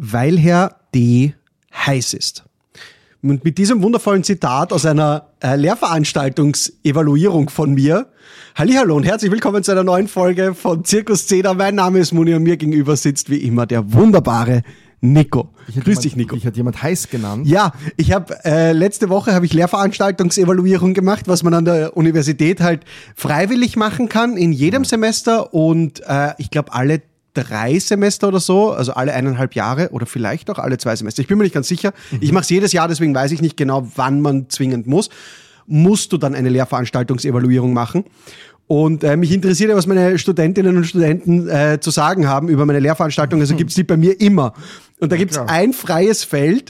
weil Herr D. heiß ist. Und mit diesem wundervollen Zitat aus einer Lehrveranstaltungsevaluierung von mir. Hallihallo und herzlich willkommen zu einer neuen Folge von Zirkus Zehner. Mein Name ist Muni und mir gegenüber sitzt wie immer der wunderbare Nico. Grüß dich, Nico. Ich hatte jemand heiß genannt. Ja, ich habe letzte Woche habe ich Lehrveranstaltungsevaluierung gemacht, was man an der Universität halt freiwillig machen kann in jedem Semester und ich glaube alle 3 Semester oder so, also alle 1,5 Jahre oder vielleicht auch alle 2 Semester. Ich bin mir nicht ganz sicher. Ich mache es jedes Jahr, deswegen weiß ich nicht genau, wann man zwingend muss. Musst du dann eine Lehrveranstaltungsevaluierung machen. Und mich interessiert ja, was meine Studentinnen und Studenten zu sagen haben über meine Lehrveranstaltung. Also gibt's die bei mir immer. Und da gibt's ein freies Feld,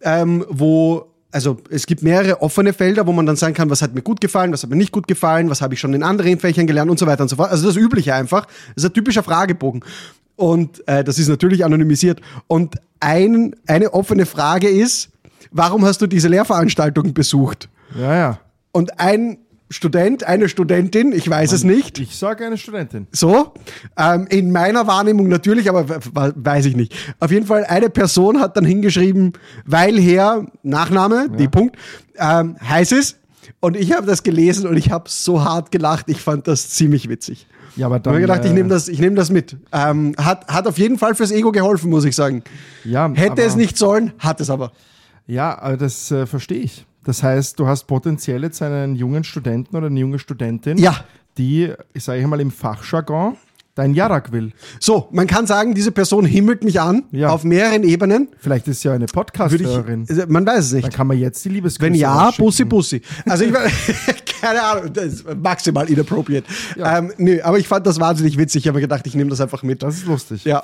also es gibt mehrere offene Felder, wo man dann sagen kann, was hat mir gut gefallen, was hat mir nicht gut gefallen, was habe ich schon in anderen Fächern gelernt und so weiter und so fort. Also das Übliche einfach. Das ist ein typischer Fragebogen. Und das ist natürlich anonymisiert. Und eine offene Frage ist, warum hast du diese Lehrveranstaltung besucht? Ja. Und ein Student, eine Studentin, ich weiß es nicht. Ich sage eine Studentin. So, in meiner Wahrnehmung natürlich, aber weiß ich nicht. Auf jeden Fall, eine Person hat dann hingeschrieben, weil Herr, Nachname, die Punkt, heiß ist. Und ich habe das gelesen und ich habe so hart gelacht, ich fand das ziemlich witzig. Ja, aber dann, ich habe gedacht, ich nehm das mit. Hat auf jeden Fall fürs Ego geholfen, muss ich sagen. Ja, Hätte es nicht sollen, hat es aber. Ja, aber das verstehe ich. Das heißt, du hast potenziell jetzt einen jungen Studenten oder eine junge Studentin, die, ich sage mal im Fachjargon, dein Jarak will. So, man kann sagen, diese Person himmelt mich an, auf mehreren Ebenen. Vielleicht ist sie ja eine Podcast-Hörerin. Man weiß es nicht. Dann kann man jetzt die Liebesgrüße Wenn ja, Bussi. Also ich keine Ahnung, das ist maximal inappropriate. Ja. Aber ich fand das wahnsinnig witzig. Ich habe mir gedacht, ich nehme das einfach mit. Das ist lustig. Ja.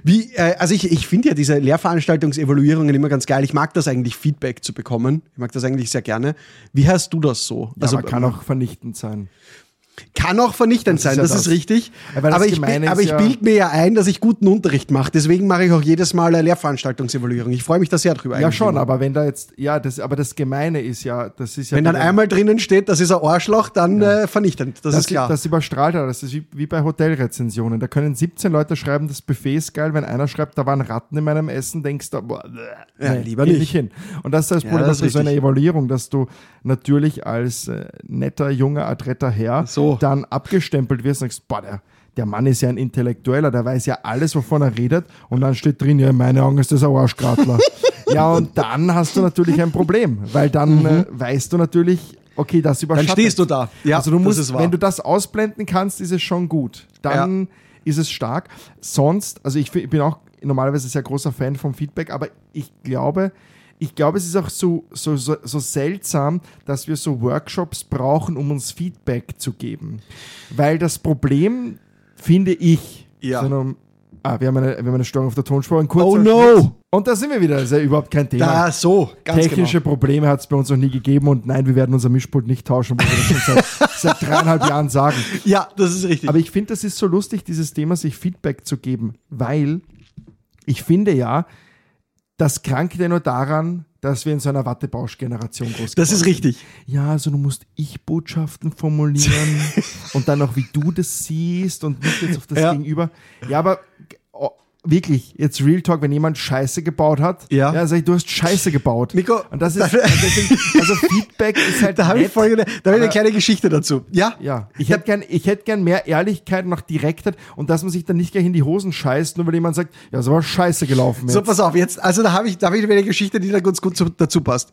Also ich finde ja diese Lehrveranstaltungsevaluierungen immer ganz geil. Ich mag das eigentlich, Feedback zu bekommen. Ich mag das eigentlich sehr gerne. Wie hast du das so? Ja, also kann auch vernichtend sein. Kann auch vernichtend sein, das ist richtig. Aber ich bilde mir ja ein, dass ich guten Unterricht mache. Deswegen mache ich auch jedes Mal eine Lehrveranstaltungsevaluierung. Ich freue mich da sehr drüber. Ja schon, aber wenn da jetzt, aber das Gemeine ist ja, wenn dann einmal drinnen steht, das ist ein Arschloch, dann vernichtend, das ist klar. Das überstrahlt er, das ist wie bei Hotelrezensionen. Da können 17 Leute schreiben, das Buffet ist geil. Wenn einer schreibt, da waren Ratten in meinem Essen, denkst du, boah, lieber nicht hin. Und das ist das Problem bei so einer Evaluierung, dass du natürlich als netter, junger, adretter Herr dann abgestempelt wirst und sagst, boah, der Mann ist ja ein Intellektueller, der weiß ja alles, wovon er redet, und dann steht drin, ja, in meinen Augen ist das ein Arschgratler. Ja, und dann hast du natürlich ein Problem, weil dann weißt du natürlich, okay, das überschattet. Dann stehst du da. Ja, also du musst, wenn du das ausblenden kannst, ist es schon gut. Dann ist es stark. Sonst, also ich bin auch normalerweise sehr großer Fan vom Feedback, aber ich glaube, es ist auch so seltsam, dass wir so Workshops brauchen, um uns Feedback zu geben. Weil das Problem, finde ich, wir haben eine Störung auf der Tonspur. Oh no! Und da sind wir wieder, das ist ja überhaupt kein Thema. Ganz Technische Probleme hat es bei uns noch nie gegeben und nein, wir werden unser Mischpult nicht tauschen, weil wir das schon seit 3,5 Jahren sagen. Ja, das ist richtig. Aber ich finde, das ist so lustig, dieses Thema, sich Feedback zu geben, weil ich finde ja, das krankt ja nur daran, dass wir in so einer Wattebausch-Generation groß geworden sind. Das ist richtig. Ja, also du musst Ich-Botschaften formulieren und dann auch, wie du das siehst und nicht jetzt auf das Gegenüber. Ja, aber wirklich, jetzt Real Talk, wenn jemand Scheiße gebaut hat, sag ich, du hast Scheiße gebaut. Nico, und das ist, also Feedback ist halt da habe ich eine kleine Geschichte dazu. Ja. Ich hätte gern mehr Ehrlichkeit und auch Direktheit und dass man sich dann nicht gleich in die Hosen scheißt, nur weil jemand sagt, ja, so war Scheiße gelaufen jetzt. So, pass auf, jetzt, also da habe ich eine Geschichte, die da ganz gut dazu passt.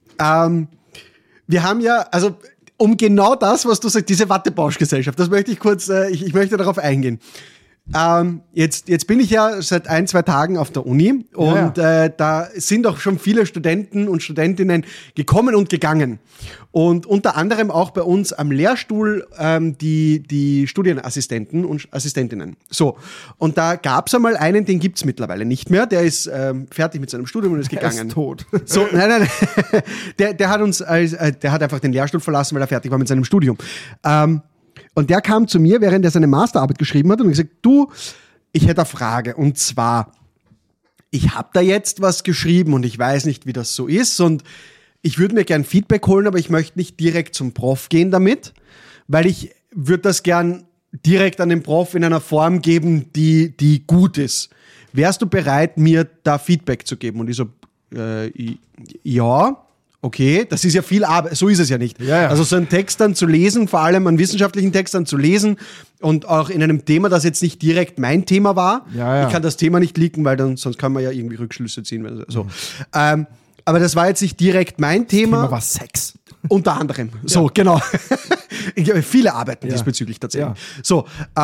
Wir haben ja, also um genau das, was du sagst, diese Wattebausch-Gesellschaft, das möchte ich kurz, ich möchte darauf eingehen. Jetzt bin ich ja seit 1-2 Tagen auf der Uni und da sind auch schon viele Studenten und Studentinnen gekommen und gegangen. Und unter anderem auch bei uns am Lehrstuhl die Studienassistenten und Assistentinnen. So, und da gab's einmal einen, den gibt's mittlerweile nicht mehr. Der ist fertig mit seinem Studium und ist gegangen. Er ist tot. So, nein. Der hat der hat einfach den Lehrstuhl verlassen, weil er fertig war mit seinem Studium. Und der kam zu mir, während er seine Masterarbeit geschrieben hat und gesagt, du, ich hätte eine Frage. Und zwar, ich habe da jetzt was geschrieben und ich weiß nicht, wie das so ist und ich würde mir gern Feedback holen, aber ich möchte nicht direkt zum Prof gehen damit, weil ich würde das gern direkt an den Prof in einer Form geben, die gut ist. wärst du bereit, mir da Feedback zu geben? Und ich so, ja, okay, das ist ja viel Arbeit, so ist es ja nicht. Ja. Also so einen Text dann zu lesen, vor allem einen wissenschaftlichen Text dann zu lesen und auch in einem Thema, das jetzt nicht direkt mein Thema war. Ja. Ich kann das Thema nicht leaken, weil dann sonst kann man ja irgendwie Rückschlüsse ziehen. So. Aber das war jetzt nicht direkt mein Thema. Das Thema war Sex. Unter anderem. So, genau. Ich habe viele Arbeiten diesbezüglich tatsächlich. Ja. So,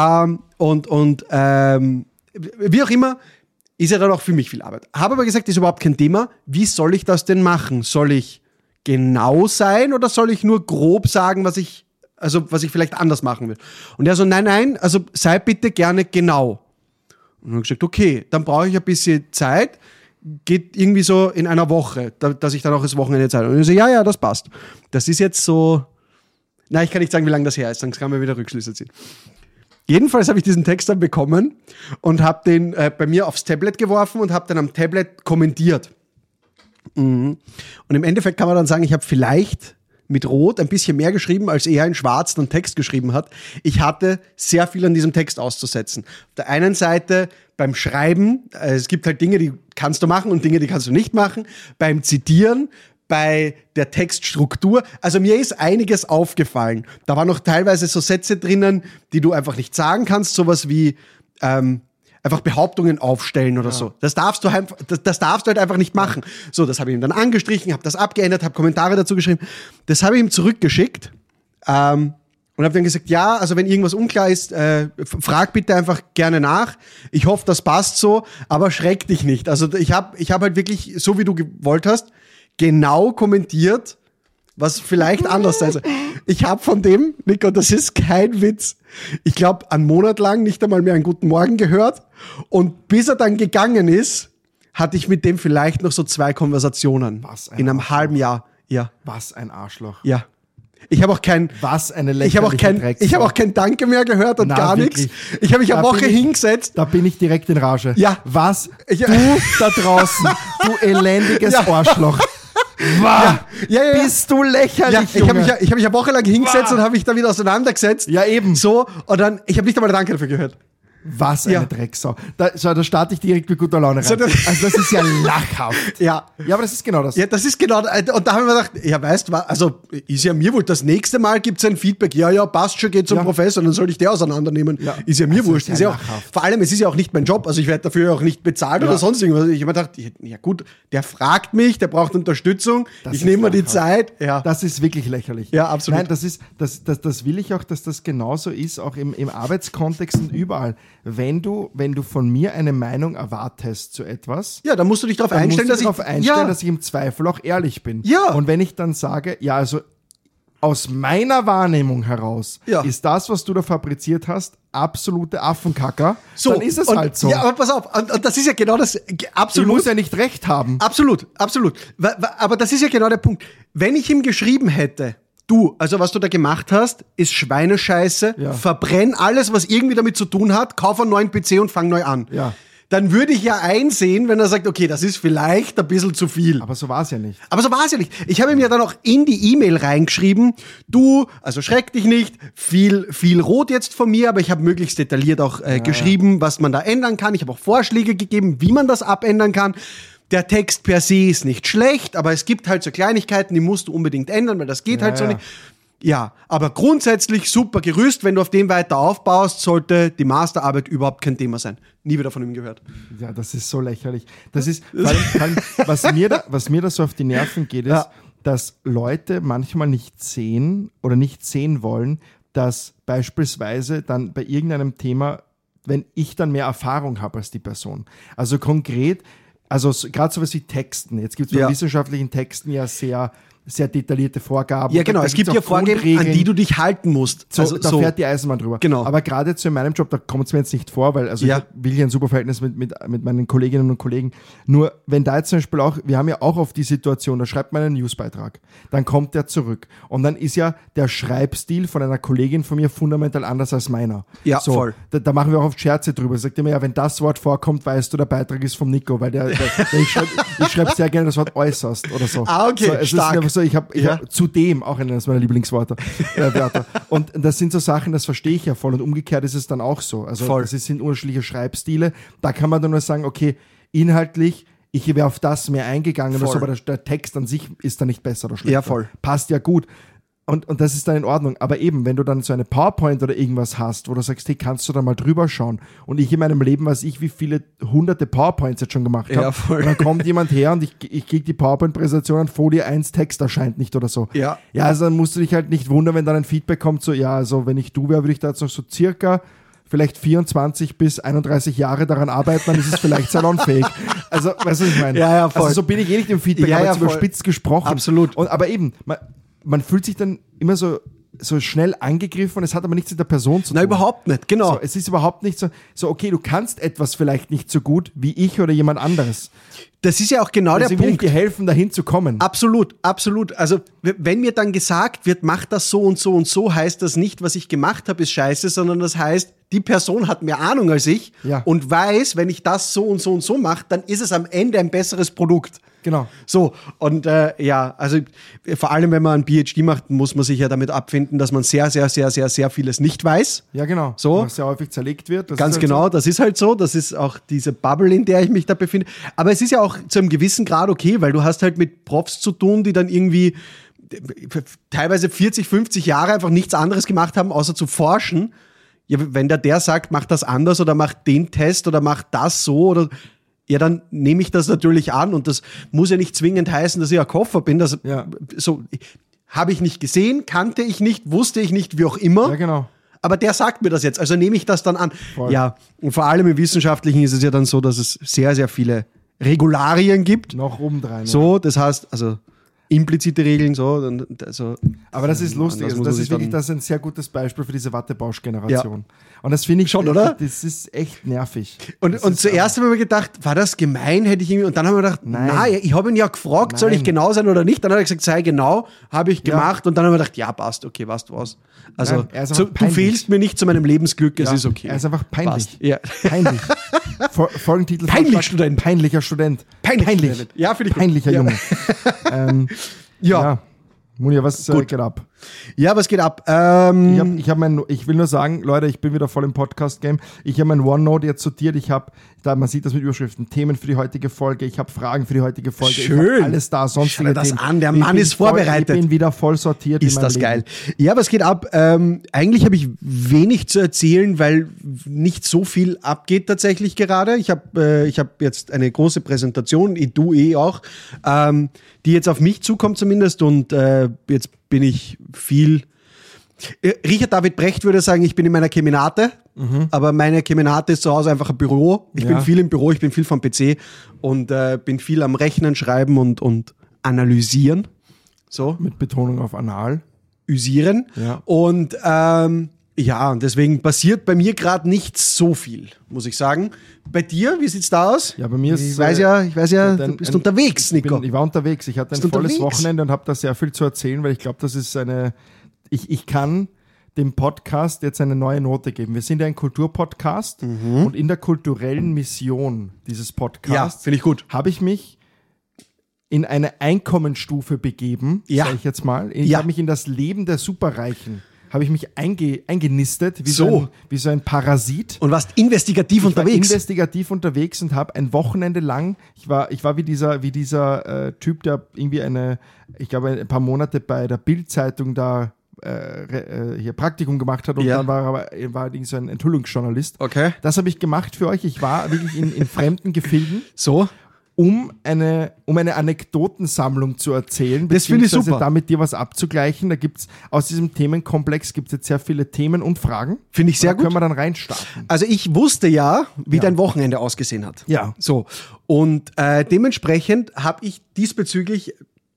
wie auch immer, ist ja dann auch für mich viel Arbeit. Habe aber gesagt, das ist überhaupt kein Thema. Wie soll ich das denn machen? Soll ich genau sein oder soll ich nur grob sagen, was ich vielleicht anders machen will? Und er so, nein, also sei bitte gerne genau. Und dann habe ich gesagt, okay, dann brauche ich ein bisschen Zeit. Geht irgendwie so in einer Woche, dass ich dann auch das Wochenende Zeit habe. Und ich so, ja, das passt. Das ist jetzt so, ich kann nicht sagen, wie lange das her ist, sonst kann man wieder Rückschlüsse ziehen. Jedenfalls habe ich diesen Text dann bekommen und habe den bei mir aufs Tablet geworfen und habe dann am Tablet kommentiert. Und im Endeffekt kann man dann sagen, ich habe vielleicht mit Rot ein bisschen mehr geschrieben, als er in Schwarz dann Text geschrieben hat. Ich hatte sehr viel an diesem Text auszusetzen. Auf der einen Seite beim Schreiben, es gibt halt Dinge, die kannst du machen und Dinge, die kannst du nicht machen. Beim Zitieren, bei der Textstruktur. Also mir ist einiges aufgefallen. Da waren noch teilweise so Sätze drinnen, die du einfach nicht sagen kannst. Sowas wie einfach Behauptungen aufstellen oder so. Das darfst du halt einfach nicht machen. So, das habe ich ihm dann angestrichen, habe das abgeändert, habe Kommentare dazu geschrieben. Das habe ich ihm zurückgeschickt und habe dann gesagt, ja, also wenn irgendwas unklar ist, frag bitte einfach gerne nach. Ich hoffe, das passt so, aber schreck dich nicht. Also ich hab halt wirklich, so wie du gewollt hast, genau kommentiert, was vielleicht anders sein soll. Ich habe von dem, Nico, das ist kein Witz, ich glaube, einen Monat lang nicht einmal mehr einen guten Morgen gehört. Und bis er dann gegangen ist, hatte ich mit dem vielleicht noch so 2 Konversationen. In einem halben Jahr. Ja. Was ein Arschloch. Ja. Ich habe auch kein Danke mehr gehört und gar nichts. Ich habe mich eine Woche hingesetzt. Da bin ich direkt in Rage. Ja. Was? Du da draußen, du elendiges Arschloch. Ja. Bist du lächerlich, Junge. Ich hab mich eine Woche lang hingesetzt und habe mich da wieder auseinandergesetzt. Ja, eben. So, und dann, ich habe nicht einmal Danke dafür gehört. Was eine Drecksau. Da starte ich direkt mit guter Laune rein. Also das ist ja lachhaft. Ja, aber das ist genau das. Ja, das ist genau das. Und da haben wir gedacht, ja, weißt du, also ist ja mir wurscht, das nächste Mal gibt es ein Feedback, ja, passt schon, geht zum Professor, dann soll ich der auseinandernehmen. Ja. Ist ja mir wurscht. Ist ja auch, vor allem, es ist ja auch nicht mein Job, also ich werde dafür auch nicht bezahlt oder sonst irgendwas. Ich habe mir gedacht, ja gut, der fragt mich, der braucht Unterstützung, ich nehme mir die Zeit. Ja. Das ist wirklich lächerlich. Ja, absolut. Nein, das will ich auch, dass das genauso ist, auch im Arbeitskontext und überall. Wenn du von mir eine Meinung erwartest zu etwas, dann musst du dich darauf einstellen, dass ich im Zweifel auch ehrlich bin. Ja. Und wenn ich dann sage, ja, also aus meiner Wahrnehmung heraus ist das, was du da fabriziert hast, absolute Affenkacker, so, dann ist es halt so. Ja, aber pass auf, und das ist ja genau das, absolut. Ich muss ja nicht recht haben. Absolut. Aber das ist ja genau der Punkt. Wenn ich ihm geschrieben hätte, du, also was du da gemacht hast, ist Schweinescheiße, verbrenn alles, was irgendwie damit zu tun hat, kauf einen neuen PC und fang neu an. Ja. Dann würde ich ja einsehen, wenn er sagt, okay, das ist vielleicht ein bisschen zu viel. Aber so war es ja nicht. Ich habe ihm ja dann auch in die E-Mail reingeschrieben, du, also schreck dich nicht, viel Rot jetzt von mir, aber ich habe möglichst detailliert auch geschrieben, was man da ändern kann. Ich habe auch Vorschläge gegeben, wie man das abändern kann. Der Text per se ist nicht schlecht, aber es gibt halt so Kleinigkeiten, die musst du unbedingt ändern, weil das geht halt so nicht. Ja, aber grundsätzlich super Gerüst. Wenn du auf dem weiter aufbaust, sollte die Masterarbeit überhaupt kein Thema sein. Nie wieder von ihm gehört. Ja, das ist so lächerlich. Das ist, was mir da so auf die Nerven geht, ist, dass Leute manchmal nicht sehen oder nicht sehen wollen, dass beispielsweise dann bei irgendeinem Thema, wenn ich dann mehr Erfahrung habe als die Person. Also konkret, also gerade sowas wie Texten. Jetzt gibt es bei wissenschaftlichen Texten ja sehr detaillierte Vorgaben. Ja, genau. Es gibt ja Vorgaben, an die du dich halten musst. Also, da fährt die Eisenbahn drüber. Genau. Aber gerade jetzt in meinem Job, da kommt es mir jetzt nicht vor, weil ich will hier ein super Verhältnis mit meinen Kolleginnen und Kollegen. Nur, wenn da jetzt zum Beispiel auch, wir haben ja auch oft die Situation, da schreibt man einen Newsbeitrag, dann kommt der zurück. Und dann ist ja der Schreibstil von einer Kollegin von mir fundamental anders als meiner. Ja, so, voll. Da machen wir auch oft Scherze drüber. Sagt immer, ja, wenn das Wort vorkommt, weißt du, der Beitrag ist vom Nico, weil ich schreibe sehr gerne das Wort äußerst oder so. Ah, okay, so, es stark. Also ich hab zudem auch eines meiner Lieblingswörter. Wörter. Und das sind so Sachen, das verstehe ich ja voll. Und umgekehrt ist es dann auch so. Also das sind unterschiedliche Schreibstile. Da kann man dann nur sagen, okay, inhaltlich, ich wäre auf das mehr eingegangen, oder so, aber der Text an sich ist dann nicht besser oder schlechter. Ja, voll. Passt ja gut. Und das ist dann in Ordnung. Aber eben, wenn du dann so eine PowerPoint oder irgendwas hast, wo du sagst, hey, kannst du da mal drüber schauen? Und ich in meinem Leben weiß ich, wie viele hunderte PowerPoints jetzt schon gemacht habe. Ja, voll. Und dann kommt jemand her und ich kriege die PowerPoint-Präsentation an Folie 1, Text erscheint nicht oder so. Ja. Ja, also dann musst du dich halt nicht wundern, wenn dann ein Feedback kommt, so, ja, also wenn ich du wäre, würde ich da jetzt noch so circa vielleicht 24 bis 31 Jahre daran arbeiten, dann ist es vielleicht salonfähig. Also, weißt du, was ich meine? Ja, voll. Also so bin ich nicht im Feedback, aber jetzt überspitzt gesprochen. Absolut. Aber eben, man fühlt sich dann immer so schnell angegriffen und es hat aber nichts mit der Person zu tun. Na, überhaupt nicht, genau. So, es ist überhaupt nicht so, okay, du kannst etwas vielleicht nicht so gut wie ich oder jemand anderes. Das ist ja auch genau der Deswegen will ich Punkt. dir helfen, dahin zu kommen. Absolut, absolut. Also wenn mir dann gesagt wird, mach das so und so und so, heißt das nicht, was ich gemacht habe, ist scheiße, sondern das heißt, die Person hat mehr Ahnung als ich und weiß, wenn ich das so und so und so mache, dann ist es am Ende ein besseres Produkt. Genau. So, und also vor allem, wenn man ein PhD macht, muss man sich ja damit abfinden, dass man sehr, sehr, sehr, sehr, sehr vieles nicht weiß. Ja, genau. So. Was sehr häufig zerlegt wird. Das Ganz ist halt genau, so. das ist halt so. Das ist auch diese Bubble, in der ich mich da befinde. Aber es ist ja auch zu einem gewissen Grad okay, weil du hast halt mit Profs zu tun, die dann irgendwie teilweise 40, 50 Jahre einfach nichts anderes gemacht haben, außer zu forschen. Ja, wenn der sagt, mach das anders oder mach den Test oder mach das so oder ja, dann nehme ich das natürlich an und das muss ja nicht zwingend heißen, dass ich ein Koffer bin. Das so habe ich nicht gesehen, kannte ich nicht, wusste ich nicht, wie auch immer. Ja, genau. Aber der sagt mir das jetzt, also nehme ich das dann an. Voll. Ja, und vor allem im Wissenschaftlichen ist es ja dann so, dass es sehr, sehr viele Regularien gibt. Noch obendrein. So, das heißt, also implizite Regeln, so. Also, aber das ist lustig. Also das ist ein sehr gutes Beispiel für diese Wattebausch-Generation. Ja. Und das finde ich schon, oder? Das ist echt nervig. Und zuerst haben wir gedacht, war das gemein? Hätte ich irgendwie, und dann haben wir gedacht, nein, ich habe ihn ja gefragt, soll ich genau sein oder nicht? Dann hat er gesagt, sei genau, habe ich gemacht. Und dann haben wir gedacht, ja, passt, okay, weißt du was. Also, du fehlst mir nicht zu meinem Lebensglück, es ist okay. Er ist einfach peinlich. Ja. Peinlich. Folgentitel. Student. Peinlicher Student. Peinlich. Ja, finde ich peinlicher gut. Junge. Ja. Munir, was geht ab? Ja, was geht ab? Ich will nur sagen, Leute, ich bin wieder voll im Podcast-Game. Ich habe mein OneNote jetzt sortiert. Man sieht das mit Überschriften, Themen für die heutige Folge. Ich habe Fragen für die heutige Folge. Schön. Ich habe alles da, sonstige das Themen. an, der Mann ist vorbereitet. Ich bin wieder voll sortiert. Ist das geil. Ja, was geht ab? Eigentlich habe ich wenig zu erzählen, weil nicht so viel abgeht tatsächlich gerade. Ich hab jetzt eine große Präsentation, du auch, die jetzt auf mich zukommt zumindest und jetzt bin ich viel. Richard David Brecht würde sagen, ich bin in meiner Kemenate, aber meine Kemenate ist zu Hause einfach ein Büro. Ich bin viel im Büro, ich bin viel vom PC und bin viel am Rechnen, Schreiben und analysieren. So. Mit Betonung auf anal. Üsieren. Ja. Und und deswegen passiert bei mir gerade nicht so viel, muss ich sagen. Bei dir, wie sieht's da aus? Ja, bei mir ist ich weiß ja, du bist unterwegs, Nico. Ich war unterwegs. Ich hatte ein volles Wochenende und habe da sehr viel zu erzählen, weil ich glaube, das ist ich kann dem Podcast jetzt eine neue Note geben. Wir sind ja ein Kulturpodcast und in der kulturellen Mission dieses Podcasts finde ich gut. habe ich mich in eine Einkommensstufe begeben, sage ich jetzt mal. Ich habe mich in das Leben der Superreichen eingenistet, wie so ein Parasit. Und warst investigativ unterwegs. Investigativ unterwegs und habe ein Wochenende lang, ich war wie dieser Typ, der irgendwie ein paar Monate bei der Bild-Zeitung da hier Praktikum gemacht hat und dann war irgendwie so ein Enthüllungsjournalist. Okay. Das habe ich gemacht für euch. Ich war wirklich in fremden Gefilden. So. Um eine Anekdotensammlung zu erzählen, das finde ich super. Da mit dir was abzugleichen. Da gibt's aus diesem Themenkomplex jetzt sehr viele Themen und Fragen. Finde ich sehr gut. Da können wir dann reinstarten. Also ich wusste wie dein Wochenende ausgesehen hat. Ja. So. Und dementsprechend habe ich diesbezüglich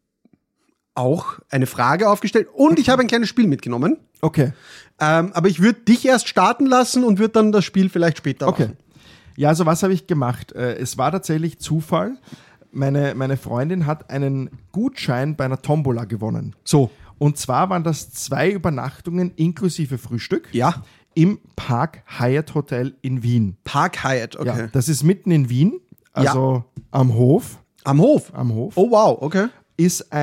auch eine Frage aufgestellt und ich habe ein kleines Spiel mitgenommen. Okay. Aber ich würde dich erst starten lassen und würde dann das Spiel vielleicht später machen. Ja, also was habe ich gemacht? Es war tatsächlich Zufall. Meine Freundin hat einen Gutschein bei einer Tombola gewonnen. So. Und zwar waren das 2 Übernachtungen inklusive Frühstück. Ja. Im Park Hyatt Hotel in Wien. Park Hyatt, okay. Ja, das ist mitten in Wien, also am Hof. Am Hof? Am Hof. Oh wow, okay. Ist ein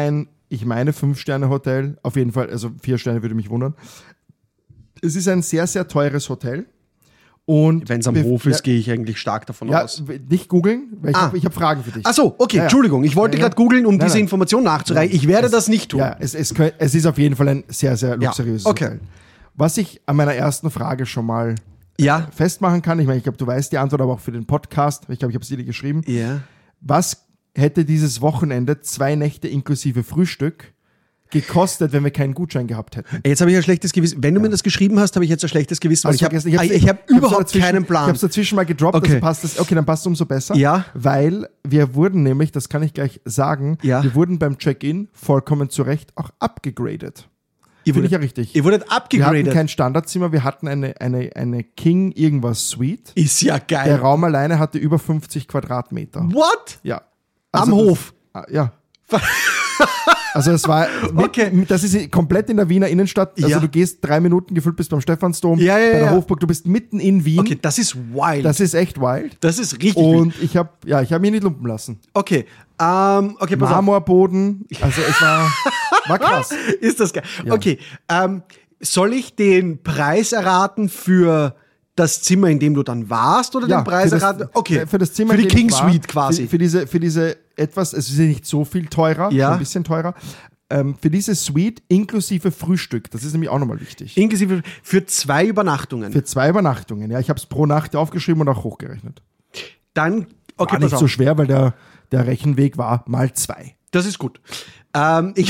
ich meine 5-Sterne-Hotel, auf jeden Fall, also 4 Sterne würde mich wundern. Es ist ein sehr, sehr teures Hotel. Wenn es am Hof ist, gehe ich eigentlich stark davon aus. Nicht googeln, weil ich hab Fragen für dich. Ach so, okay, Entschuldigung. Ich wollte gerade googeln, um diese Information nachzureichen. Ich werde das nicht tun. Ja, es ist auf jeden Fall ein sehr, sehr luxuriöses Hotel. Was ich an meiner ersten Frage schon mal festmachen kann, ich meine, ich glaube, du weißt die Antwort, aber auch für den Podcast, ich glaube, ich habe es dir geschrieben. Ja. Was hätte dieses Wochenende 2 Nächte inklusive Frühstück gekostet, wenn wir keinen Gutschein gehabt hätten? Jetzt habe ich ein schlechtes Gewissen. Wenn du mir das geschrieben hast, habe ich jetzt ein schlechtes Gewissen, weil ich habe überhaupt keinen Plan. Ich habe es dazwischen mal gedroppt, also passt das. Okay, dann passt es umso besser. Ja. Weil wir wurden nämlich, das kann ich gleich sagen, wir wurden beim Check-in vollkommen zu Recht auch abgegradet. Finde ich ja richtig. Ihr wurdet abgegradet. Wir hatten kein Standardzimmer, wir hatten eine King irgendwas Suite. Ist ja geil. Der Raum alleine hatte über 50 Quadratmeter. What? Ja. Am Hof? Ja. Also es war, das ist komplett in der Wiener Innenstadt, also du gehst 3 Minuten gefühlt bis beim Stephansdom, bei der Hofburg, du bist mitten in Wien. Okay, das ist wild. Das ist echt wild. Das ist richtig und wild. Ich hab mich nicht lumpen lassen. Okay, pass Marmorboden, also es war krass. Ist das geil. Ja. Okay, soll ich den Preis erraten für das Zimmer, in dem du dann warst, oder den Preis erraten? Okay, für das Zimmer, für die King Suite quasi. Für diese etwas, es ist ja nicht so viel teurer, ein bisschen teurer. Für diese Suite inklusive Frühstück, das ist nämlich auch nochmal wichtig. Inklusive für 2 Übernachtungen. Für 2 Übernachtungen, ja. Ich habe es pro Nacht aufgeschrieben und auch hochgerechnet. Dann, okay, war nicht so schwer, weil der Rechenweg war mal 2. Das ist gut. Ich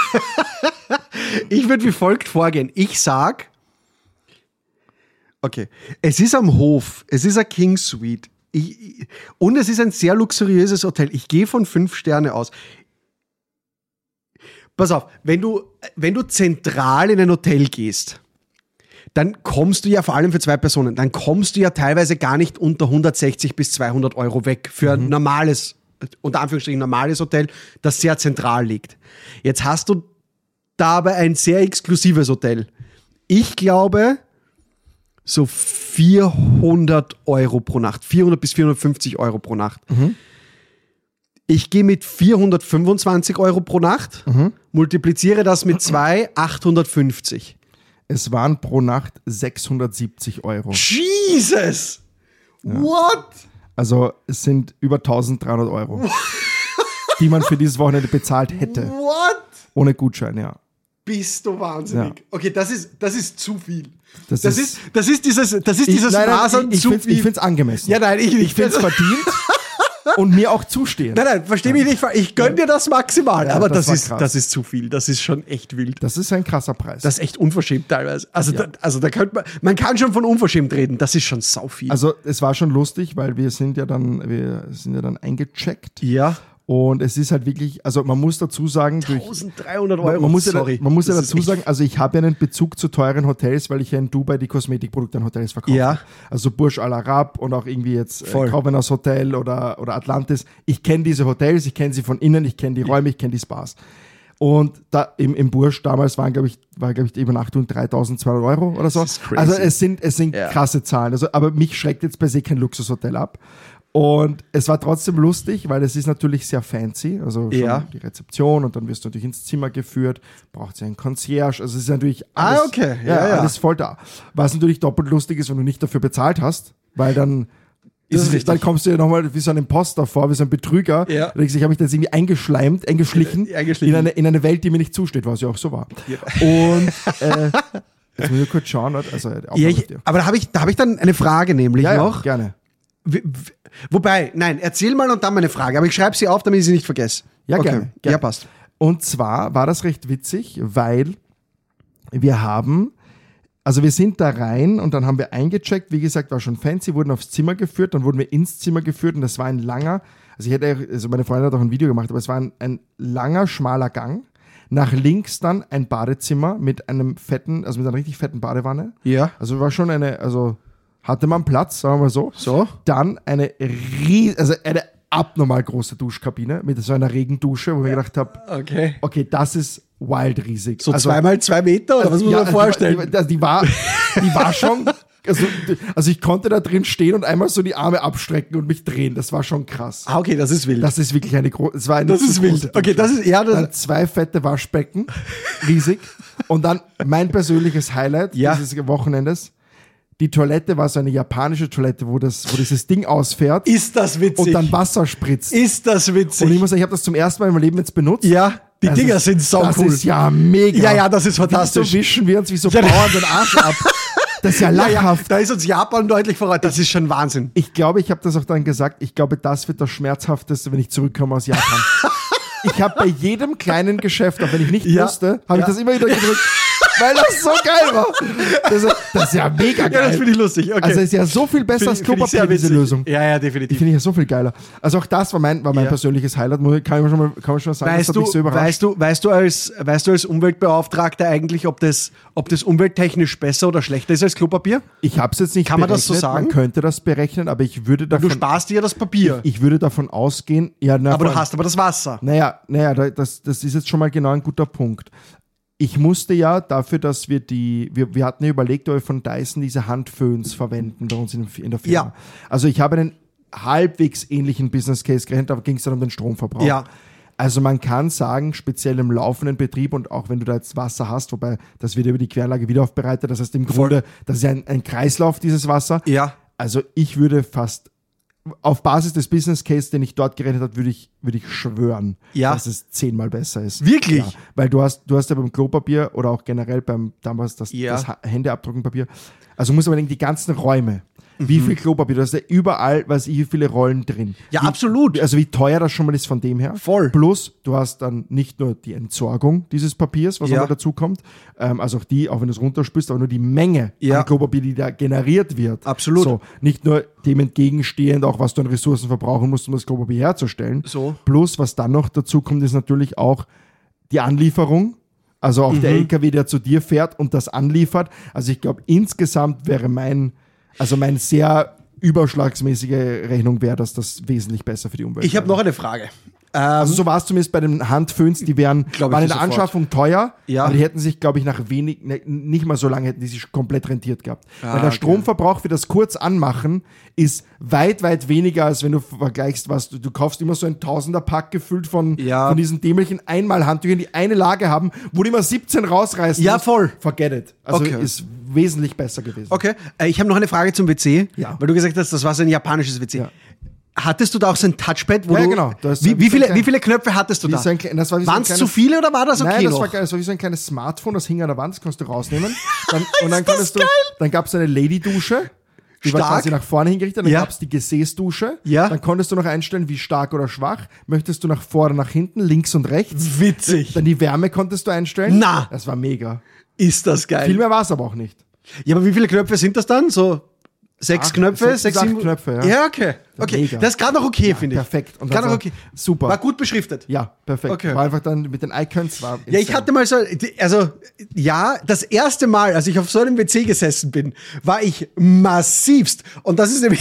würde wie folgt vorgehen. Ich sag, okay, es ist am Hof, es ist eine King Suite und es ist ein sehr luxuriöses Hotel. Ich gehe von 5 Sterne aus. Pass auf, wenn du zentral in ein Hotel gehst, dann kommst du ja vor allem für 2 Personen, dann kommst du ja teilweise gar nicht unter 160 bis 200 Euro weg für ein normales, unter Anführungsstrichen normales Hotel, das sehr zentral liegt. Jetzt hast du dabei ein sehr exklusives Hotel. Ich glaube, so 400 Euro pro Nacht. 400 bis 450 Euro pro Nacht. Ich gehe mit 425 Euro pro Nacht, multipliziere das mit 2, 850. Es waren pro Nacht 670 Euro. Jesus! Ja. What? Also es sind über 1300 Euro, die man für dieses Wochenende bezahlt hätte. What? Ohne Gutschein, ja. Bist du wahnsinnig. Ja. Okay, das ist zu viel. Das ist dieses Maß an zu viel. Ich finde es angemessen. Ja, nein, ich finde es verdient und mir auch zustehen. Nein, versteh mich nicht. Ich gönn dir das maximal, ja, aber das ist zu viel. Das ist schon echt wild. Das ist ein krasser Preis. Das ist echt unverschämt teilweise. Also, da könnte man kann schon von unverschämt reden. Das ist schon sau viel. Also es war schon lustig, weil wir sind ja dann eingecheckt. Ja. Und es ist halt wirklich, also man muss dazu sagen, 1300 Euro, man muss ja dazu sagen, also ich habe ja einen Bezug zu teuren Hotels, weil ich ja in Dubai die Kosmetikprodukte an Hotels verkaufe. Ja. Also Burj Al Arab und auch irgendwie jetzt Provenance Hotel oder Atlantis. Ich kenne diese Hotels, ich kenne sie von innen, ich kenne die Räume, ich kenne die Spas. Und da im Burj damals war, glaube ich, die Übernachtung 3.200 Euro oder so. Das ist crazy. Also es sind krasse Zahlen. Also, aber mich schreckt jetzt per se kein Luxushotel ab. Und es war trotzdem lustig, weil es ist natürlich sehr fancy, also schon die Rezeption und dann wirst du natürlich ins Zimmer geführt, braucht sie einen Concierge, also es ist natürlich alles, alles voll da. Was natürlich doppelt lustig ist, wenn du nicht dafür bezahlt hast, weil dann dann kommst du ja nochmal wie so ein Imposter vor, wie so ein Betrüger. Ja. Da denkst du, ich habe mich jetzt irgendwie eingeschlichen. In eine Welt, die mir nicht zusteht, was ja auch so war. Ja. Und jetzt muss ich kurz schauen. Also, aber da habe ich dann eine Frage nämlich noch. Ja, gerne. Wobei, nein, erzähl mal und dann meine Frage, aber ich schreibe sie auf, damit ich sie nicht vergesse. Ja, gerne. Ja, passt. Und zwar war das recht witzig, weil wir sind da rein und dann haben wir eingecheckt, wie gesagt, war schon fancy, wurden aufs Zimmer geführt, dann wurden wir ins Zimmer geführt und das war ein langer, also meine Freundin hat auch ein Video gemacht, aber es war ein langer, schmaler Gang. Nach links dann ein Badezimmer mit einem mit einer richtig fetten Badewanne. Ja. Also war schon hatte man Platz, sagen wir mal so. Dann eine abnormal große Duschkabine mit so einer Regendusche, wo ich gedacht habe, okay, das ist wild riesig. So also, 2x2 Meter oder was muss man vorstellen? Die war schon, Also ich konnte da drin stehen und einmal so die Arme abstrecken und mich drehen. Das war schon krass. Ah, okay, das ist wild. Das ist wirklich eine große. Das ist wild. Okay, das ist eher dann 2 fette Waschbecken, riesig. Und dann mein persönliches Highlight dieses Wochenendes. Die Toilette war so eine japanische Toilette, wo dieses Ding ausfährt. Ist das witzig? Und dann Wasser spritzt. Ist das witzig? Und ich muss sagen, ich habe das zum ersten Mal in meinem Leben jetzt benutzt. Ja, die Dinger sind so das cool. Das ist ja mega. Ja, das ist fantastisch. So wischen wir uns wie so Bauern den Arsch ab. Das ist ja lachhaft. Da ist uns Japan deutlich voran. Das ist schon Wahnsinn. Ich glaube, ich habe das auch dann gesagt, ich glaube, das wird das Schmerzhafteste, wenn ich zurückkomme aus Japan. Ich habe bei jedem kleinen Geschäft, auch wenn ich nicht wusste, habe ich das immer wieder gedrückt. Weil das so geil war. Das ist ja mega geil. Ja, das finde ich lustig. Okay. Also ist ja so viel besser als Klopapier, diese Lösung. Ja, definitiv. Die finde ich ja so viel geiler. Also auch das war mein persönliches Highlight. Kann man schon mal sagen, das hat mich so überrascht. Weißt du als Umweltbeauftragter eigentlich, ob das umwelttechnisch besser oder schlechter ist als Klopapier? Ich habe es jetzt nicht berechnet. Kann man das so sagen? Man könnte das berechnen, aber ich würde davon... Du sparst dir ja das Papier. Ich würde davon ausgehen... Aber du hast aber das Wasser. Naja, das ist jetzt schon mal genau ein guter Punkt. Ich musste ja dafür, dass wir hatten ja überlegt, ob wir von Dyson diese Handföhns verwenden bei uns in der Firma. Ja. Also ich habe einen halbwegs ähnlichen Business Case gerechnet, aber ging es dann um den Stromverbrauch. Ja. Also man kann sagen, speziell im laufenden Betrieb und auch wenn du da jetzt Wasser hast, wobei das wird über die Queranlage wieder aufbereitet, das heißt im Grunde, das ist ja ein Kreislauf, dieses Wasser. Ja. Also ich würde fast auf Basis des Business Case, den ich dort gerechnet habe, würde ich schwören, dass es 10-mal besser ist. Wirklich? Ja, weil du hast ja beim Klopapier oder auch generell beim damals das Händeabdruckenpapier, also muss man denken, die ganzen Räume, wie viel Klopapier, du hast ja überall, wie viele Rollen drin. Ja, absolut. Also wie teuer das schon mal ist von dem her. Voll. Plus, du hast dann nicht nur die Entsorgung dieses Papiers, was nochmal dazu kommt, also auch wenn du es runterspülst, aber nur die Menge an Klopapier, die da generiert wird. Absolut. So, nicht nur dem entgegenstehend, auch was du an Ressourcen verbrauchen musst, um das Klopapier herzustellen. So. Plus, was dann noch dazu kommt, ist natürlich auch die Anlieferung. Also auch der LKW, der zu dir fährt und das anliefert. Also ich glaube, insgesamt wäre meine sehr überschlagsmäßige Rechnung wäre, dass das wesentlich besser für die Umwelt Ich habe noch eine Frage. Also so war es zumindest bei den Handföhns, die waren in der Anschaffung teuer, aber die hätten sich, glaube ich, nicht mal so lange hätten die sich komplett rentiert gehabt. Weil der Stromverbrauch für das kurz anmachen ist weit, weit weniger, als wenn du vergleichst, was du kaufst immer so ein Tausender-Pack gefüllt von diesen dämlichen Einmalhandtüchern, die eine Lage haben, wo du immer 17 rausreißen musst. Voll. Forget it. Also ist wesentlich besser gewesen. Okay, ich habe noch eine Frage zum WC, weil du gesagt hast, das war so ein japanisches WC. Ja. Hattest du da auch so ein Touchpad? Genau. Wie viele Knöpfe hattest du da? Waren es zu viele oder war das okay? Nein, das war wie so ein kleines Smartphone, das hing an der Wand, das konntest du rausnehmen. Dann gab es eine Lady-Dusche, die war quasi nach vorne hingerichtet, dann gab es die Gesäßdusche, dann konntest du noch einstellen, wie stark oder schwach, möchtest du nach vorne, nach hinten, links und rechts. Witzig. Dann die Wärme konntest du einstellen. Das war mega. Ist das geil. Viel mehr war es aber auch nicht. Ja, aber wie viele Knöpfe sind das dann? So 6 Knöpfe? 6, 7 Knöpfe, ja. Ja, okay. Das ist gerade noch okay, finde ich. Perfekt. Und gerade noch okay. Super. War gut beschriftet. Ja, perfekt. Okay. War einfach dann mit den Icons. Ja, ich hatte mal so, das erste Mal, als ich auf so einem WC gesessen bin, war ich massivst. Und das ist nämlich...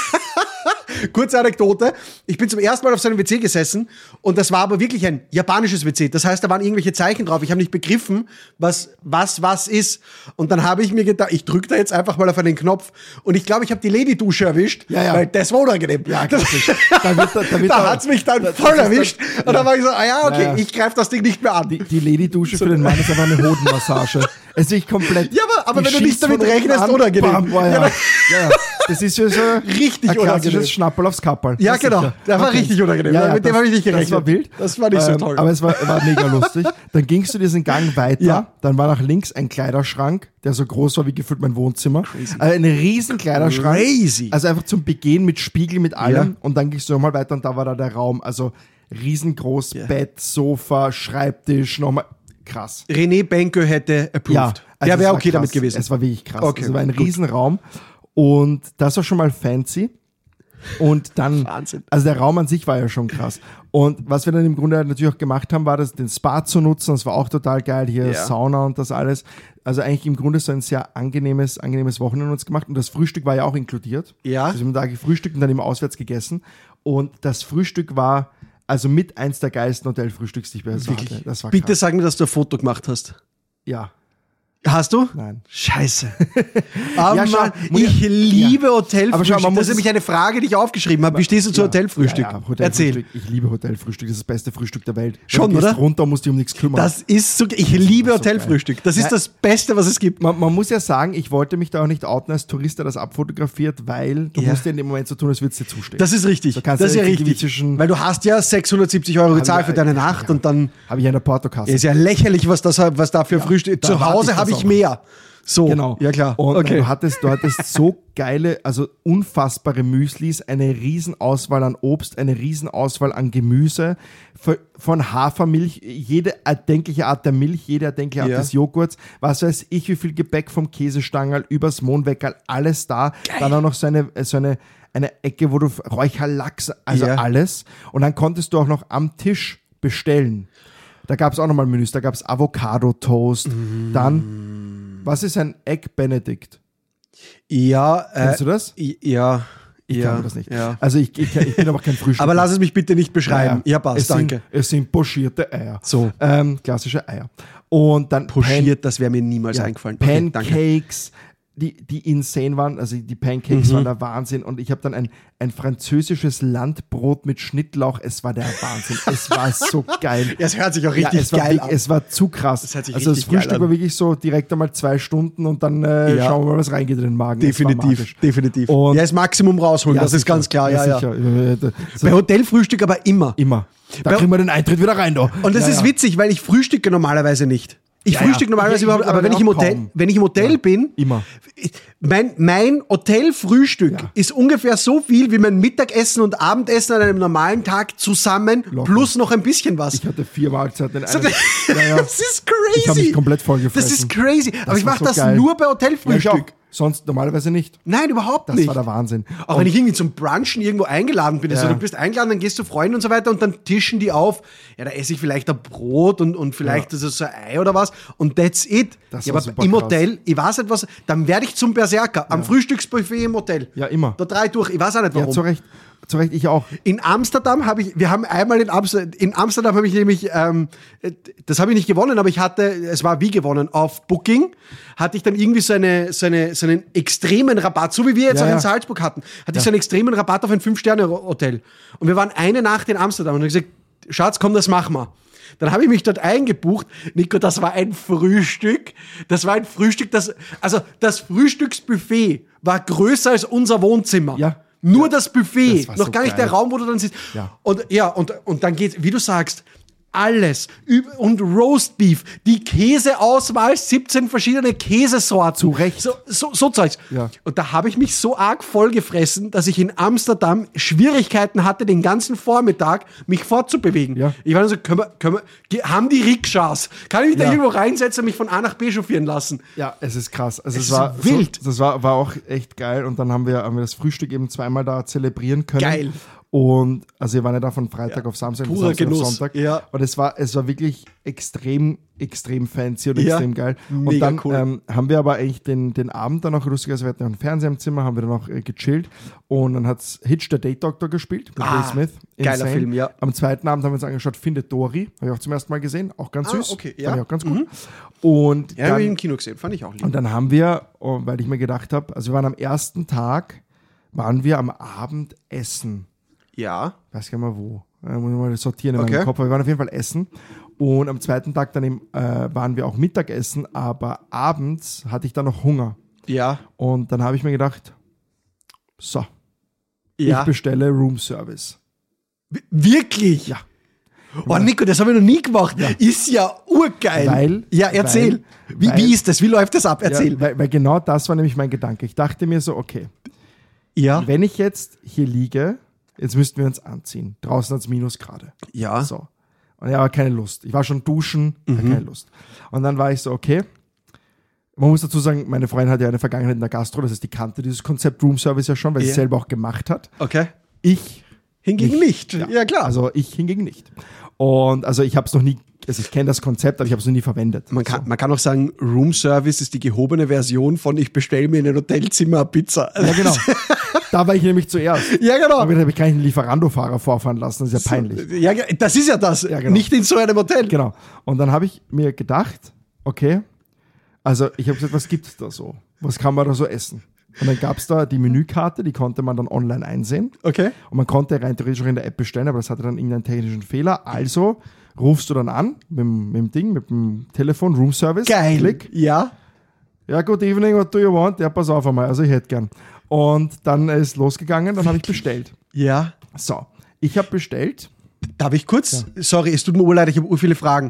Kurze Anekdote. Ich bin zum ersten Mal auf so einem WC gesessen und das war aber wirklich ein japanisches WC. Das heißt, da waren irgendwelche Zeichen drauf. Ich habe nicht begriffen, was ist. Und dann habe ich mir gedacht, ich drücke da jetzt einfach mal auf einen Knopf und ich glaube, ich habe die Lady-Dusche erwischt, weil das war unangenehm. Ja, da hat es mich dann voll erwischt. Und dann war ich so, ich greife das Ding nicht mehr an. Die Lady-Dusche für den Mann ist einfach eine Hodenmassage. Es ist komplett... Ja, aber wenn du nicht damit rechnest, unangenehm. Das ist ja so richtig ein klassisches Schnapperl aufs Kapperl. Ja, genau. Das war richtig unangenehm. Mit dem habe ich nicht gerechnet. Das war wild. Das war nicht so toll. Aber es war mega lustig. Dann gingst du diesen Gang weiter. Dann war nach links ein Kleiderschrank, der so groß war wie gefühlt mein Wohnzimmer. Crazy. Also ein riesen Kleiderschrank. Crazy. Also einfach zum Begehen mit Spiegel, mit allem. Und dann gingst du nochmal weiter und da war da der Raum. Also riesengroß, Bett, Sofa, Schreibtisch, nochmal... Krass. René Benke hätte approved. Ja, also der wäre okay krass. Damit gewesen. Es war wirklich krass. Okay, es war ein Riesenraum. Und das war schon mal fancy. Und dann, Wahnsinn. Also der Raum an sich war ja schon krass. Und was wir dann im Grunde natürlich auch gemacht haben, war den Spa zu nutzen. Das war auch total geil. Hier Sauna und das alles. Also eigentlich im Grunde so ein sehr angenehmes Wochenende uns gemacht. Und das Frühstück war ja auch inkludiert. Ja. Also wir haben da gefrühstückt und dann eben auswärts gegessen. Und das Frühstück war also mit eins der geilsten Hotelfrühstücks, die ich bisher hatte. Das war Bitte krass. sag mir, dass du ein Foto gemacht hast. Ja. Hast du? Nein. Scheiße. Aber Ja, schau, Mann, ich liebe Hotelfrühstück. Aber schau, man das ist muss nämlich eine Frage, die ich aufgeschrieben habe. Wie stehst du zu Hotelfrühstück? Hotelfrühstück. Erzähl. Ich liebe Hotelfrühstück. Das ist das beste Frühstück der Welt. Schon, du gehst oder? runter, musst dich um nichts kümmern. Das ist so, ich liebe so Hotelfrühstück. Das ist Ja. das Beste, was es gibt. Man muss ja sagen, ich wollte mich da auch nicht outen als Tourist, der das abfotografiert, weil du Ja. musst ja in dem Moment so tun, als würde es dir zustehen. Das ist richtig. So kannst Das ist du ja nicht irgendwie richtig. zwischen- Weil du hast ja 670 Euro gezahlt für deine Nacht und dann Habe ich eine Portokasse. ist ja lächerlich, was da für Frühstück. da Zu erwarte Hause ich habe das ich auch. mehr. So. Genau. Ja, klar. Und okay. du hattest so geile, also unfassbare Müslis, eine Riesenauswahl an Obst, eine Riesenauswahl an Gemüse, von Hafermilch, jede erdenkliche Art der Milch, jede erdenkliche Art Ja. des Joghurts, was weiß ich, wie viel Gebäck vom Käsestangerl übers Mohnweckerl, alles da. Dann auch noch so eine Ecke, wo du Räucherlachs, also Ja. alles. Und dann konntest du auch noch am Tisch bestellen. Da gab es auch nochmal Menüs, da gab es Avocado-Toast, dann, was ist ein Egg Benedict? Ja, Kennst du das? ja. Ich ja, kann mir das nicht. Ja. Also ich bin aber kein Frühstück. Aber lass es mich bitte nicht beschreiben. Ja, passt, danke. Es sind pochierte Eier. So. Klassische Eier. Und dann Pochiert, das wäre mir niemals eingefallen. Okay, danke. Pancakes, die insane waren. Also die Pancakes waren der Wahnsinn. Und ich habe dann ein französisches Landbrot mit Schnittlauch. Es war der Wahnsinn. Es war so geil. Ja, es hört sich auch richtig es war geil wirklich- an. Es war zu krass. Das hört sich also das richtig geil Frühstück an. war wirklich so direkt einmal 2 Stunden und dann schauen wir mal, was reingeht in den Magen. Es war Definitiv, magisch. definitiv. Und- ja, das Maximum rausholen, das ist sicher. ganz klar. Ja, ja. Sicher. Bei Hotelfrühstück aber immer. Immer. Da Bei- kriegen wir den Eintritt wieder rein, da. Und das Ja, ist ja. witzig, weil ich frühstücke normalerweise nicht. Ich Ja, frühstücke ja. normalerweise Ich überhaupt, aber wenn ich im auch Hotel, kaum. wenn ich im Hotel bin, Immer. mein Hotelfrühstück Ja. ist ungefähr so viel wie mein Mittagessen und Abendessen an einem normalen Tag zusammen, Locker. plus noch ein bisschen was. Ich hatte 4 Mahlzeiten in einem. Das ist crazy. Ich habe mich komplett vollgefressen. Das ist crazy. Aber ich war mache so das geil. nur bei Ja, ich auch. Hotelfrühstück. Sonst normalerweise nicht. Nein, überhaupt Das nicht. war der Wahnsinn. Auch wenn ich irgendwie zum Brunchen irgendwo eingeladen bin. Also Ja. du bist eingeladen, dann gehst du Freunden und so weiter und dann tischen die auf. Ja, da esse ich vielleicht ein Brot und vielleicht ist es so ein Ei oder was. Und that's it. Das Ja, war aber super im krass. Hotel, ich weiß nicht was, dann werde ich zum Berserker. Am Frühstücksbuffet im Hotel. Ja, immer. Da drei durch. Ich weiß auch nicht Ja, warum. zu Recht, ich auch. In Amsterdam wir haben einmal in Amsterdam habe ich nämlich, das habe ich nicht gewonnen, aber es war wie gewonnen, auf Booking hatte ich dann irgendwie so einen extremen Rabatt, so wie wir jetzt Ja, auch in ja. Salzburg hatten, hatte ich so einen extremen Rabatt auf ein 5-Sterne-Hotel. Und wir waren eine Nacht in Amsterdam und ich gesagt, Schatz, komm, das machen wir. Dann habe ich mich dort eingebucht. Nico, das war ein Frühstück. Das Frühstücksbuffet war größer als unser Wohnzimmer. Ja. Nur das Buffet, Das war noch so gar nicht geil. der Raum, wo du dann sitzt. Ja. Und dann geht, wie du sagst, alles. Und Roastbeef, die Käseauswahl, 17 verschiedene Käsesorten. Zu Recht. So Zeugs. Ja. Und da habe ich mich so arg vollgefressen, dass ich in Amsterdam Schwierigkeiten hatte, den ganzen Vormittag mich fortzubewegen. Ja. Ich war so, haben die Rikschas? Kann ich mich da Ja. irgendwo reinsetzen und mich von A nach B chauffieren lassen? Ja, es ist krass. Also Es es ist war wild. So, das war auch echt geil. Und dann haben wir das Frühstück eben zweimal da zelebrieren können. Geil. Und also wir waren ja da von Freitag auf Samstag, von Purer Samstag Genuss. auf Sonntag. Ja. Und es war wirklich extrem fancy und Ja. extrem geil. Und Mega dann cool. haben wir aber eigentlich den Abend dann auch lustigerweise, wir hatten ja einen Fernseher im Zimmer, haben wir dann auch gechillt. Und dann hat's Hitch, der Date Doctor, gespielt mit Will Smith. geiler Film, ja. Am zweiten Abend haben wir uns angeschaut, Findet Dory. Habe ich auch zum ersten Mal gesehen. Auch ganz süß. okay, ja. Fand ich auch ganz gut. Und Ja, habe ich dann, im Kino gesehen, fand ich auch lieb. und dann haben wir, weil ich mir gedacht habe, also wir waren am ersten Tag, waren wir am Abend essen. Ja. Weiß gar nicht mehr wo. Muss ich mal sortieren in Okay. meinem Kopf. Aber wir waren auf jeden Fall essen. Und am zweiten Tag dann waren wir auch Mittagessen, aber abends hatte ich dann noch Hunger. Ja. Und dann habe ich mir gedacht, so, Ja. ich bestelle Roomservice. Wirklich? Ja. Oh, Nico, das habe ich noch nie gemacht. Ist ja urgeil. Ja, erzähl. Wie ist das? Wie läuft das ab? Erzähl. Ja, weil genau das war nämlich mein Gedanke. Ich dachte mir so, okay, Ja. wenn ich jetzt hier liege, jetzt müssten wir uns anziehen. Draußen hat es Minusgrade. Ja. So. Und ja, aber keine Lust. Ich war schon duschen, keine Lust. Und dann war ich so, okay. Man muss dazu sagen, meine Freundin hat ja eine Vergangenheit in der Gastro, das heißt, die kannte dieses Konzept Roomservice ja schon, weil sie es selber auch gemacht hat. Okay. Ich Hingegen nicht. Ja, klar. Also ich hingegen nicht. Und also ich habe es noch nie, also ich kenne das Konzept, aber ich habe es noch nie verwendet. Man kann auch sagen, Roomservice ist die gehobene Version von ich bestelle mir in ein Hotelzimmer eine Pizza. Ja, genau. Da war ich nämlich zuerst. Ja, genau. Aber da habe ich keinen Lieferando-Fahrer vorfahren lassen, das ist ja peinlich. Ja, das ist ja das. Ja, genau. Nicht in so einem Hotel. Genau. Und dann habe ich mir gedacht, okay, Also ich habe gesagt, was gibt es da so? Was kann man da so essen? Und dann gab es da die Menükarte, die konnte man dann online einsehen. Okay. Und man konnte rein theoretisch auch in der App bestellen, aber das hatte dann irgendeinen technischen Fehler. Also rufst du dann an mit dem Telefon, Room Service. Geil. Klick. Ja. Ja, good evening, what do you want? Ja, pass auf einmal, also ich hätte gern. Und dann ist losgegangen, dann habe ich bestellt. Ja. So, ich habe bestellt. Darf ich kurz? Sorry, es tut mir leid, ich habe viele Fragen.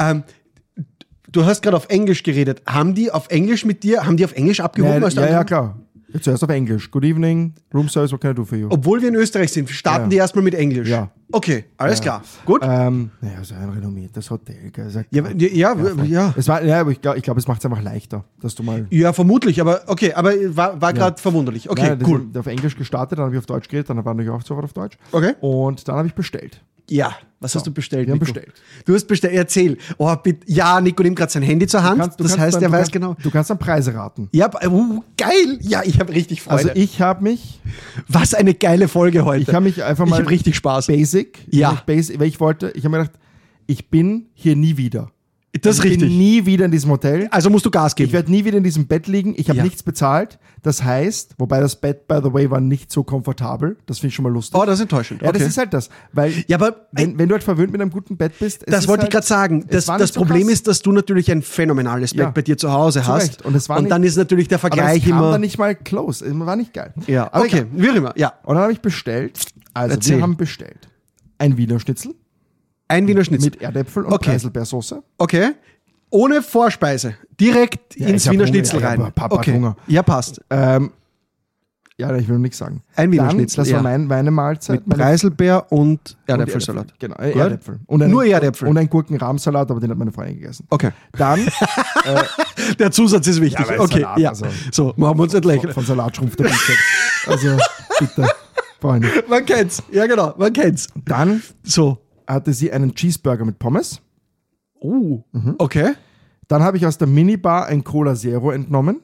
Du hast gerade auf Englisch geredet. Haben die auf Englisch abgehoben? Ja, klar. Zuerst auf Englisch. Good evening, Room Service, what can I do for you? Obwohl wir in Österreich sind, starten die erstmal mit Englisch. Ja. Okay, alles klar. Gut. So ein renommiertes Hotel. Gell? Ja. Es war, aber ich glaube, es macht es einfach leichter, dass du mal. Ja, vermutlich, aber okay, aber war gerade verwunderlich. Okay, Nein, cool. Auf Englisch gestartet, dann habe ich auf Deutsch geredet, dann war natürlich auch sofort auf Deutsch. Okay. Und dann habe ich bestellt. Ja, was hast du bestellt? Wir haben Nico? bestellt. Du hast bestellt, erzähl. Oh, bitte. Ja, Nico nimmt gerade sein Handy zur Hand. Er weiß genau. Du kannst dann Preise raten. Ja, geil. Ja, ich habe richtig Freude. Also ich habe mich. Was eine geile Folge heute. Ich habe mich einfach mal. Ich habe richtig Spaß. Basic. Ja. Weil ich habe mir gedacht, ich bin hier nie wieder. Das ist richtig. Ich bin nie wieder in diesem Hotel. Also musst du Gas geben. Ich werde nie wieder in diesem Bett liegen. Ich habe Ja. nichts bezahlt. Das heißt, wobei das Bett, by the way, war nicht so komfortabel. Das finde ich schon mal lustig. Oh, das ist enttäuschend. Ja, Okay. das ist halt das. Weil, Ja, aber wenn du halt verwöhnt mit einem guten Bett bist. das wollte ich gerade sagen. Das war nicht so Problem krass. ist, dass du natürlich ein phänomenales Ja. Bett bei dir zu Hause Zu hast. Recht. Und dann ist natürlich der Aber Vergleich es kam immer. dann nicht mal close. Es war nicht geil. Ja, Aber okay, egal. wie auch immer. Ja. Und dann habe ich bestellt. Also, Erzähl. wir haben bestellt ein Wiener Schnitzel Ein Wiener Schnitzel. mit Erdäpfel und Okay. Preiselbeersoße. Okay. Ohne Vorspeise. Direkt Ja, ins ich hab Wiener Hunger, Schnitzel ja, rein. aber Papa hat Okay. Hunger. Ja, passt. Ja, ich will noch nichts sagen. Ein Wiener Dann, Schnitzel, Das ja. war meine Mahlzeit. Mit Preiselbeer und Erdäpfelsalat. Genau, Gut. Erdäpfel. Nur Erdäpfel. Und ein Gurkenrahmsalat, aber den hat meine Freundin gegessen. Okay. Dann Der Zusatz ist wichtig. Ja, weil okay, Salat, ja. also- So, machen wir uns nicht lächeln. von Salat schrumpft der Bizeps. Also, bitte, Freunde. Man kennt's. Ja, genau, man kennt's. Dann So. hatte sie einen Cheeseburger mit Pommes. Okay. Dann habe ich aus der Minibar ein Cola Zero entnommen.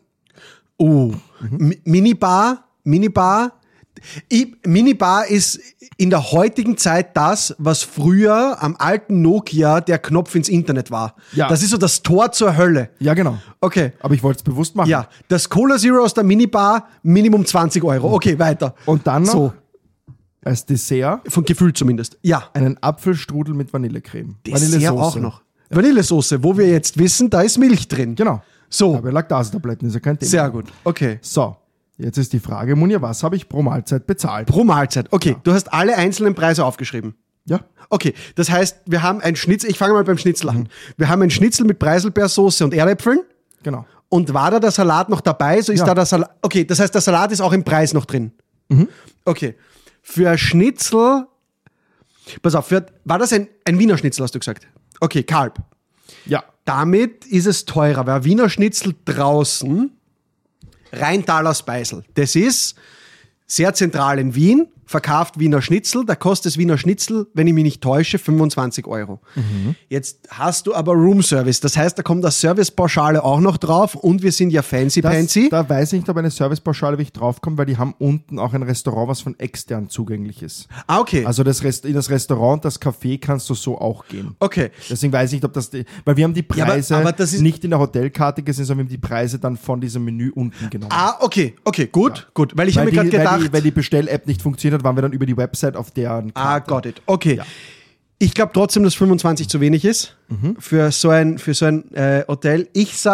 Minibar. Minibar ist in der heutigen Zeit das, was früher am alten Nokia der Knopf ins Internet war. Ja. Das ist so das Tor zur Hölle. Ja, genau. Okay. Aber ich wollte es bewusst machen. Ja, das Cola Zero aus der Minibar, Minimum 20 Euro. Okay, weiter. Und dann noch So, als Dessert von Gefühl zumindest. Ja, einen Apfelstrudel mit Vanillecreme. Dessert Vanillesoße. auch noch. Vanillesoße, wo wir jetzt wissen, da ist Milch drin. Genau. So, Aber Laktasetabletten ist ja kein Thema. sehr gut. Okay. So, jetzt ist die Frage, Munja, was habe ich pro Mahlzeit bezahlt? Pro Mahlzeit. Okay, du hast alle einzelnen Preise aufgeschrieben. Ja. Okay, das heißt, wir haben ein Schnitzel, ich fange mal beim Schnitzel an. Wir haben ein Schnitzel mit Preiselbeersoße und Erdäpfeln. Genau. Und war da der Salat noch dabei? So ist Ja. da der Salat. Okay, das heißt, der Salat ist auch im Preis noch drin. Okay. Für Schnitzel, pass auf, war das ein Wiener Schnitzel, hast du gesagt? Okay, Kalb. Ja. Damit ist es teurer, weil ein Wiener Schnitzel draußen, Rheintaler Speisel, das ist sehr zentral in Wien, verkauft Wiener Schnitzel, da kostet das Wiener Schnitzel, wenn ich mich nicht täusche, 25 Euro. Jetzt hast du aber Room Service, das heißt, da kommt eine Servicepauschale auch noch drauf und wir sind ja fancy. Da weiß ich nicht, ob eine Servicepauschale wirklich draufkommt, weil die haben unten auch ein Restaurant, was von extern zugänglich ist. Ah, okay. Also in das Restaurant und das Café kannst du so auch gehen. Okay. Deswegen weiß ich nicht, ob das, weil wir haben die Ja, Preise aber das ist- nicht in der Hotelkarte gesehen, sondern wir haben die Preise dann von diesem Menü unten genommen. Ah, okay, gut. Weil ich habe mir gerade gedacht, weil die Bestell-App nicht funktioniert hat, waren wir dann über die Website auf deren Karte. got it. Okay. Ja. Ich glaube trotzdem, dass 25 zu wenig ist für so ein Hotel.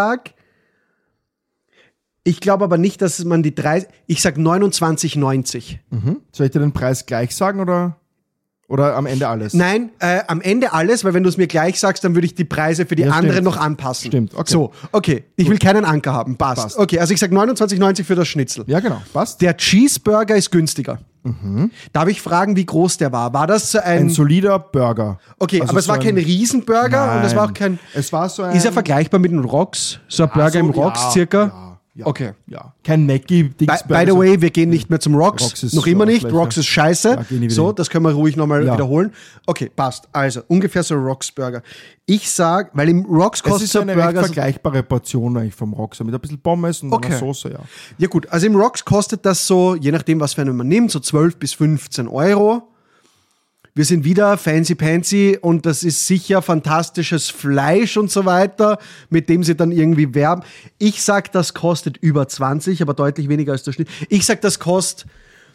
Ich glaube aber nicht, dass man ich sag 29,90. Soll ich dir den Preis gleich sagen oder am Ende alles? Nein, am Ende alles, weil wenn du es mir gleich sagst, dann würde ich die Preise für die Ja, anderen stimmt. noch anpassen. Stimmt, okay. So, okay. Ich will keinen Anker haben. Passt. Okay, also ich sag 29,90 für das Schnitzel. Ja, genau. Passt. Der Cheeseburger ist günstiger. Darf ich fragen, wie groß der war? War das Ein solider Burger. Okay, Also aber es so war kein Riesenburger und es war auch kein. Es war so ein... Ist er vergleichbar mit einem Rocks? So ein Burger im Rocks circa? Ja, Okay. Ja. Kein Mackie-Dings. By the way, wir gehen nicht mehr zum Rocks. Rocks ist noch immer nicht. schlechter. Rocks ist scheiße. Ja, gehen nie wieder So, hin. das können wir ruhig nochmal Ja. wiederholen. Okay, passt. Also, ungefähr so Rocks Burger. Ich sag, weil im Rocks Es kostet ist so eine ein recht Burger. vergleichbare Portion eigentlich vom Roxer mit ein bisschen Pommes und Okay. einer Soße, ja. Ja gut, also im Rocks kostet das so, je nachdem, was für einen man nimmt, so 12 bis 15 Euro. wir sind wieder fancy und das ist sicher fantastisches Fleisch und so weiter, mit dem sie dann irgendwie werben. Ich sag, das kostet über 20, aber deutlich weniger als der Schnitt. Ich sag, das kostet...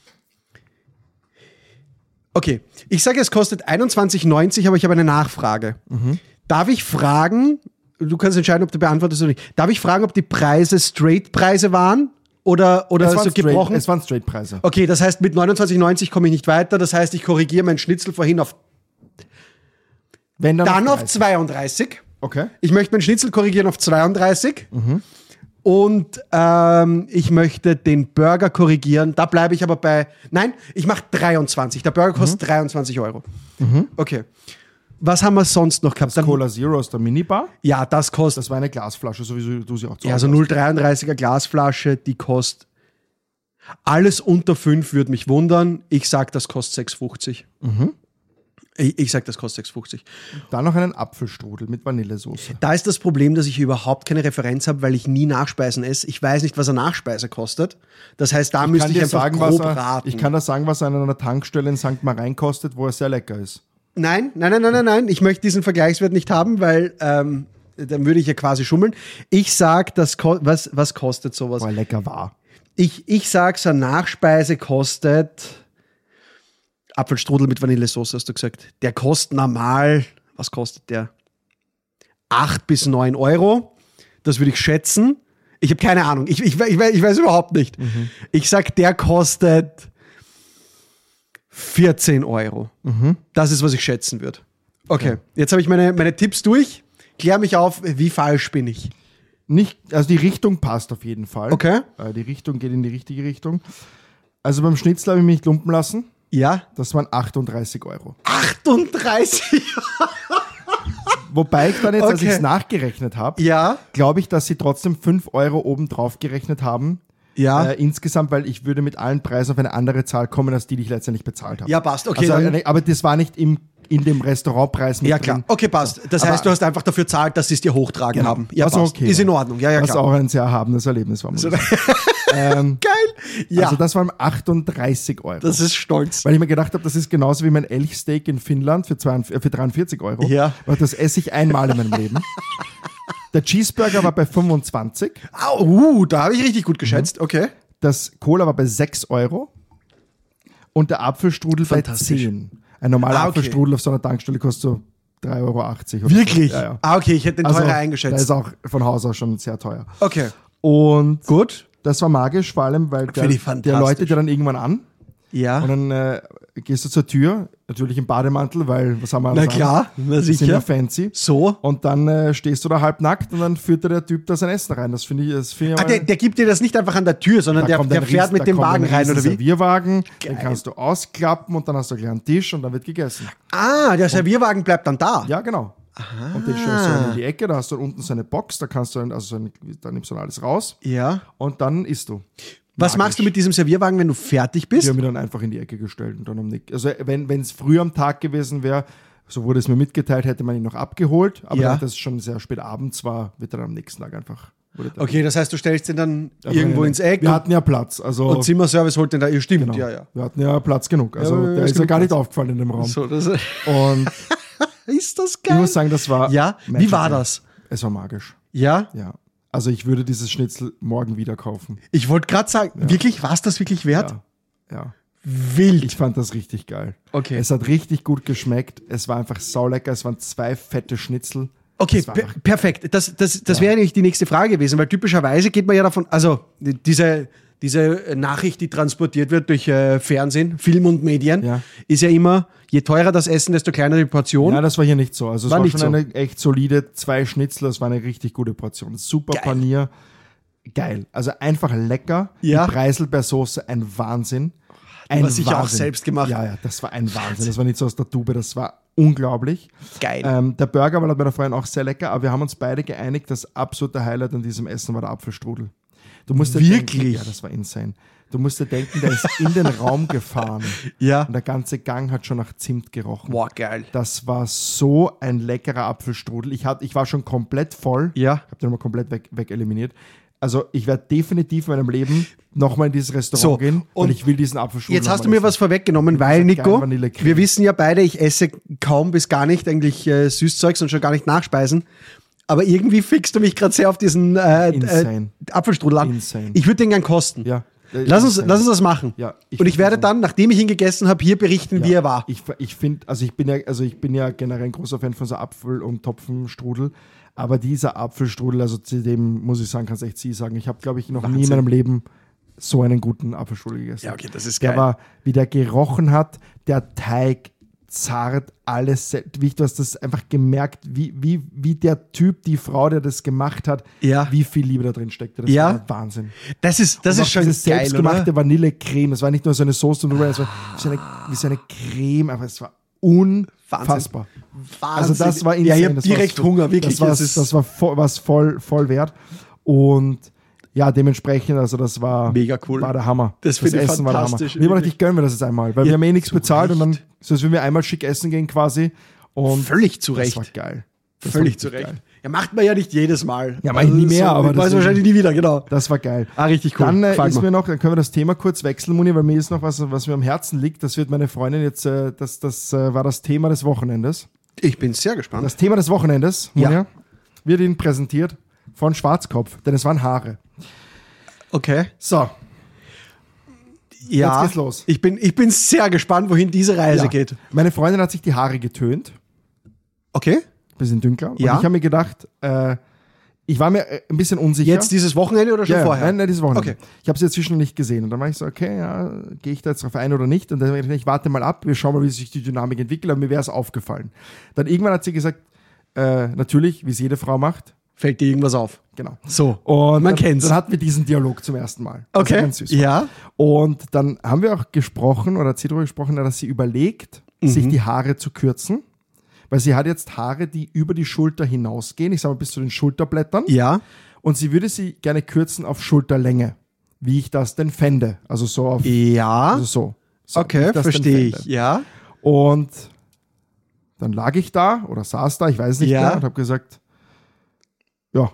Okay, ich sage, es kostet 21,90, aber ich habe eine Nachfrage. Darf ich fragen, du kannst entscheiden, ob du beantwortest oder nicht, darf ich fragen, ob die Preise Straight-Preise waren oder so gebrochen? Es waren Straight-Preise. Okay, das heißt, mit 29,90 komme ich nicht weiter, das heißt, ich korrigiere mein Schnitzel vorhin auf Wenn dann auf 32. Okay. Ich möchte mein Schnitzel korrigieren auf 32. Und ich möchte den Burger korrigieren. Da bleibe ich aber bei... Nein, ich mache 23. Der Burger kostet 23 Euro. Okay. Was haben wir sonst noch gehabt? Das Cola Zero aus der Minibar. Ja, das kostet... Das war eine Glasflasche, so wie du sie auch zu Ja, Hause so hast. 0,33er Glasflasche, die kostet... Alles unter 5 würde mich wundern. Ich sag, das kostet 6,50. Ich sag, das kostet 6,50. Dann noch einen Apfelstrudel mit Vanillesoße. Da ist das Problem, dass ich überhaupt keine Referenz habe, weil ich nie Nachspeisen esse. Ich weiß nicht, was eine Nachspeise kostet. Das heißt, da müsste ich einfach grob raten. Ich kann dir sagen, was er an einer Tankstelle in St. Marijn kostet, wo er sehr lecker ist. Nein. Ich möchte diesen Vergleichswert nicht haben, weil dann würde ich ja quasi schummeln. Ich sag, was kostet sowas? Wo er lecker war. Ich sag, so eine Nachspeise kostet Apfelstrudel mit Vanillesoße, hast du gesagt. Der kostet normal, was kostet der? 8 bis 9 Euro. Das würde ich schätzen. Ich habe keine Ahnung. Ich weiß überhaupt nicht. Ich sag, der kostet 14 Euro. Das ist, was ich schätzen würde. Okay, jetzt habe ich meine Tipps durch. Klär mich auf, wie falsch bin ich? Also die Richtung passt auf jeden Fall. Okay. Die Richtung geht in die richtige Richtung. Also beim Schnitzel habe ich mich nicht lumpen lassen. Ja. Das waren 38 Euro. 38? Wobei ich dann jetzt, als ich es nachgerechnet habe, Ja. glaube ich, dass sie trotzdem 5 Euro oben drauf gerechnet haben. Ja. Insgesamt, weil ich würde mit allen Preisen auf eine andere Zahl kommen, als die ich letztendlich bezahlt habe. Ja, passt. Okay. Also, aber das war nicht in dem Restaurantpreis mit Ja, klar. drin. Okay, passt. Das heißt, du hast einfach dafür zahlt, dass sie es dir hochtragen Genau. haben. Ja, Also passt. okay, Ist ja. in Ordnung. Ja, Was klar. auch ein sehr erhabenes Erlebnis war. Muss ich sagen. Geil. Ja, Also das waren 38 Euro. das ist stolz. Weil ich mir gedacht habe, das ist genauso wie mein Elchsteak in Finnland für 43 Euro. Ja. Und das esse ich einmal in meinem Leben. Der Cheeseburger war bei 25. Da habe ich richtig gut geschätzt. Okay. Das Cola war bei 6 Euro. Und der Apfelstrudel bei Fantastisch. 10. Ein normaler Okay. Apfelstrudel auf so einer Tankstelle kostet so 3,80 Euro. Wirklich? Ja, ja. Okay, ich hätte den Also, teurer der eingeschätzt. ist auch von Haus aus schon sehr teuer. Okay. Und Gut. das war magisch, vor allem, weil Finde ich der fantastisch. läutet dir dann irgendwann an. Ja. Und dann gehst du zur Tür, natürlich im Bademantel, weil was haben wir Na alles klar, an? na Wir sind sicher. ja fancy. So. Und dann stehst du da halbnackt und dann führt dir der Typ da sein Essen rein. Das finde ich Der gibt dir das nicht einfach an der Tür, sondern der fährt mit dem Wagen rein, oder wie? Servierwagen, den kannst du ausklappen und dann hast du gleich einen Tisch und dann wird gegessen. Der Servierwagen bleibt dann da. Ja, genau. Und den stellst du in die Ecke, da hast du unten so eine Box, da kannst du, da nimmst du dann alles raus Ja. und dann isst du. Was machst du mit diesem Servierwagen, wenn du fertig bist? Die haben mich dann einfach in die Ecke gestellt und dann also wenn es früh am Tag gewesen wäre, so wurde es mir mitgeteilt, hätte man ihn noch abgeholt, aber Ja. da das schon sehr spät abends war, wird er am nächsten Tag einfach. Okay, das heißt, du stellst den dann irgendwo ins Eck Wir hatten ja Platz, also und Zimmerservice holt den da. Ihr stimmt, genau. ja. Wir hatten ja Platz genug, also Ja, der ist ist ja genug gar nicht Platz. aufgefallen in dem Raum. So, das Und ist das ich geil. muss sagen, das war Ja, wie magical. war das? Es war magisch, Ja? ja. Also ich würde dieses Schnitzel morgen wieder kaufen. Ich wollte gerade sagen, wirklich, war es das wirklich wert? Ja. Wild. Ich fand das richtig geil. Okay. Es hat richtig gut geschmeckt. Es war einfach saulecker. Es waren 2 fette Schnitzel. Okay, Das war einfach- perfekt. Das wäre nämlich die nächste Frage gewesen, weil typischerweise geht man ja davon, also diese Nachricht, die transportiert wird durch Fernsehen, Film und Medien, Ja. ist ja immer, je teurer das Essen, desto kleiner die Portion. Ja, das war hier nicht so. Also es War war nicht schon so. eine echt solide 2 Schnitzel. Das war eine richtig gute Portion. Super Geil. Panier. Geil. Also einfach lecker. Ja. Die Preiselbeersoße, ein Wahnsinn. war sicher auch selbst gemacht. Ja, ja, das war ein Wahnsinn. Das war nicht so aus der Tube. Das war unglaublich. Geil. Der Burger war laut meiner Freundin auch sehr lecker, aber wir haben uns beide geeinigt, das absolute Highlight an diesem Essen war der Apfelstrudel. Du musst dir Wirklich? Denken, ja, das war insane. Du musst dir denken, der ist in den Raum gefahren Ja. und der ganze Gang hat schon nach Zimt gerochen. Boah, geil. Das war so ein leckerer Apfelstrudel. Ich war schon komplett voll. Ja. Ich habe den mal komplett weg eliminiert. also ich werde definitiv in meinem Leben nochmal in dieses Restaurant gehen und ich will diesen Apfelstrudel. Jetzt hast du mir was vorweggenommen, weil, Nico, wir wissen ja beide, ich esse kaum bis gar nicht eigentlich Süßzeugs und schon gar nicht Nachspeisen. Aber irgendwie fixst du mich gerade sehr auf diesen Apfelstrudel an. Insane. Ich würde den gern kosten. Ja. Lass uns das machen. Ja, ich werde dann, nachdem ich ihn gegessen habe, hier berichten, wie er war. Ich finde, ich bin ja generell ein großer Fan von so Apfel- und Topfenstrudel. Aber dieser Apfelstrudel, also zu dem muss ich sagen, kannst echt sie sagen. Ich habe, glaube ich, noch nie in meinem Leben so einen guten Apfelstrudel gegessen. Ja, okay, das ist geil. Der war, wie der gerochen hat, der Teig zart, alles. Du hast das einfach gemerkt, wie der Typ, die Frau, der das gemacht hat, wie viel Liebe da drin steckte. Das war Wahnsinn. Das ist schon geil, selbstgemachte Vanillecreme. Das war nicht nur so eine Soße, es war wie so eine Creme, aber es war unfassbar. Wahnsinn. Also das war insane. Ja, ich habe direkt Hunger, wirklich. Das war voll wert. Und ja, dementsprechend, also das war mega cool. War der Hammer. Das Essen fantastisch. War der Hammer. Wir haben gedacht, ich gönne mir das jetzt einmal, weil wir haben nichts bezahlt und dann, so als würden wir einmal schick essen gehen quasi. Und völlig zu Recht. Das war geil. Völlig zu Recht. Ja, macht man ja nicht jedes Mal. Ja, mach ich nie mehr, aber das weiß wahrscheinlich nie wieder, genau. Das war geil. Richtig cool. Dann dann können wir das Thema kurz wechseln, Moni, weil mir ist noch was mir am Herzen liegt. Das wird meine Freundin jetzt, das war das Thema des Wochenendes. Ich bin sehr gespannt. Das Thema des Wochenendes, Monja, wird Ihnen präsentiert von Schwarzkopf, denn es waren Haare. Okay. So. Ja, jetzt geht's los. Ich bin sehr gespannt, wohin diese Reise geht. Meine Freundin hat sich die Haare getönt. Okay. Bisschen dunkler. Und ich habe mir gedacht, ich war mir ein bisschen unsicher. Jetzt dieses Wochenende oder schon vorher? Nein, dieses Wochenende. Okay. Ich habe sie jetzt zwischen nicht gesehen. Und dann war ich so, okay, gehe ich da jetzt drauf ein oder nicht? Und dann habe ich gedacht, ich warte mal ab, wir schauen mal, wie sich die Dynamik entwickelt. Aber mir wäre es aufgefallen. Dann irgendwann hat sie gesagt, natürlich, wie es jede Frau macht, fällt dir irgendwas auf. Genau. So. Und man kennt's. Dann hatten wir diesen Dialog zum ersten Mal. Okay. Ganz süß. Ja. Und dann haben wir auch gesprochen, oder hat sie darüber gesprochen, dass sie überlegt, sich die Haare zu kürzen. Weil sie hat jetzt Haare, die über die Schulter hinausgehen. Ich sage mal bis zu den Schulterblättern. Ja. Und sie würde sie gerne kürzen auf Schulterlänge. Wie ich das denn fände. Also so auf. Ja. Also so okay, verstehe ich. Ja. Und dann lag ich da oder saß da, ich weiß nicht mehr, und habe gesagt, ja.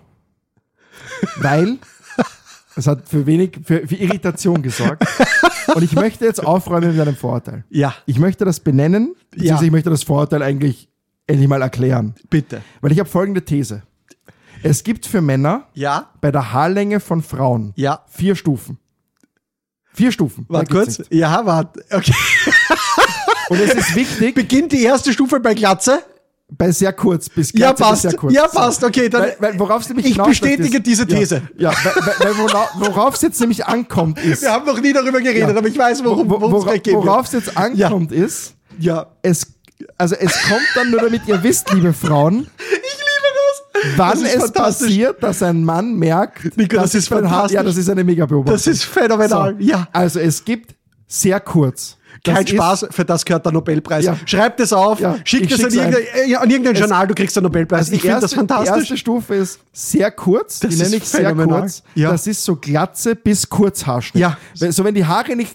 Weil es hat für Irritation gesorgt. Und ich möchte jetzt aufräumen mit einem Vorurteil. Ja. Ich möchte das benennen, beziehungsweise ich möchte das Vorurteil eigentlich endlich mal erklären. Bitte. Weil ich habe folgende These. Es gibt für Männer bei der Haarlänge von Frauen 4 Stufen. 4 Stufen. Warte kurz. Ja, warte. Okay. Und es ist wichtig. Beginnt die erste Stufe bei Glatze? Bei sehr kurz bis Glatze. Ja, passt. Bis sehr kurz. Ja, passt. Okay, dann. Weil worauf es nämlich ich bestätige diese These. Ja, weil worauf es jetzt nämlich ankommt ist. Wir haben noch nie darüber geredet, aber ich weiß, worum es weggeht. Worauf es jetzt ankommt ist, es kommt dann nur, damit ihr wisst, liebe Frauen, wann es passiert, dass ein Mann merkt, Nico, das ist fantastisch. Ja, das ist eine mega Beobachtung. Das ist phänomenal. So, ja. Also es gibt sehr kurz. Kein Spaß, für das gehört der Nobelpreis. Ja. Schreib das auf, schick das an irgendein Journal, du kriegst den Nobelpreis. Also ich finde das fantastisch. Die erste Stufe ist sehr kurz, die nenne ich sehr kurz. Ja. Das ist so Glatze bis Kurzhaarschnitt. Ja. So wenn die Haare nicht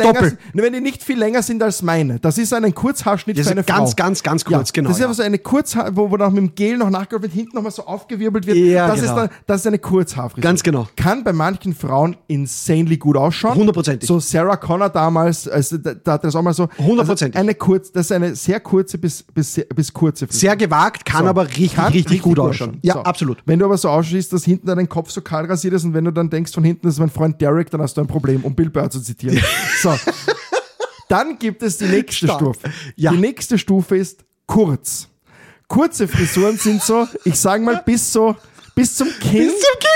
viel länger sind als meine. Das ist ein Kurzhaarschnitt für eine Frau. Ganz kurz, genau. Das ist aber so eine Kurzhaar, wo noch mit dem Gel noch nachgeholt wird, hinten nochmal so aufgewirbelt wird. Ja, das ist eine Kurzhaarfrisur. Ganz genau. Kann bei manchen Frauen insanely gut ausschauen. 100%. So Sarah Connor damals, da hat das auch mal so. 100%. Also das ist eine sehr kurze bis kurze Frisur. Sehr gewagt, kann aber richtig gut ausschauen. Ja, so. Absolut. Wenn du aber so ausschaust, dass hinten dein Kopf so kahl rasiert ist und wenn du dann denkst von hinten, das ist mein Freund Derek, dann hast du ein Problem, um Bill Burr zu zitieren. So. Dann gibt es die nächste Stufe. Ja. Die nächste Stufe ist kurz. Kurze Frisuren sind so, ich sage mal, bis zum Kinn.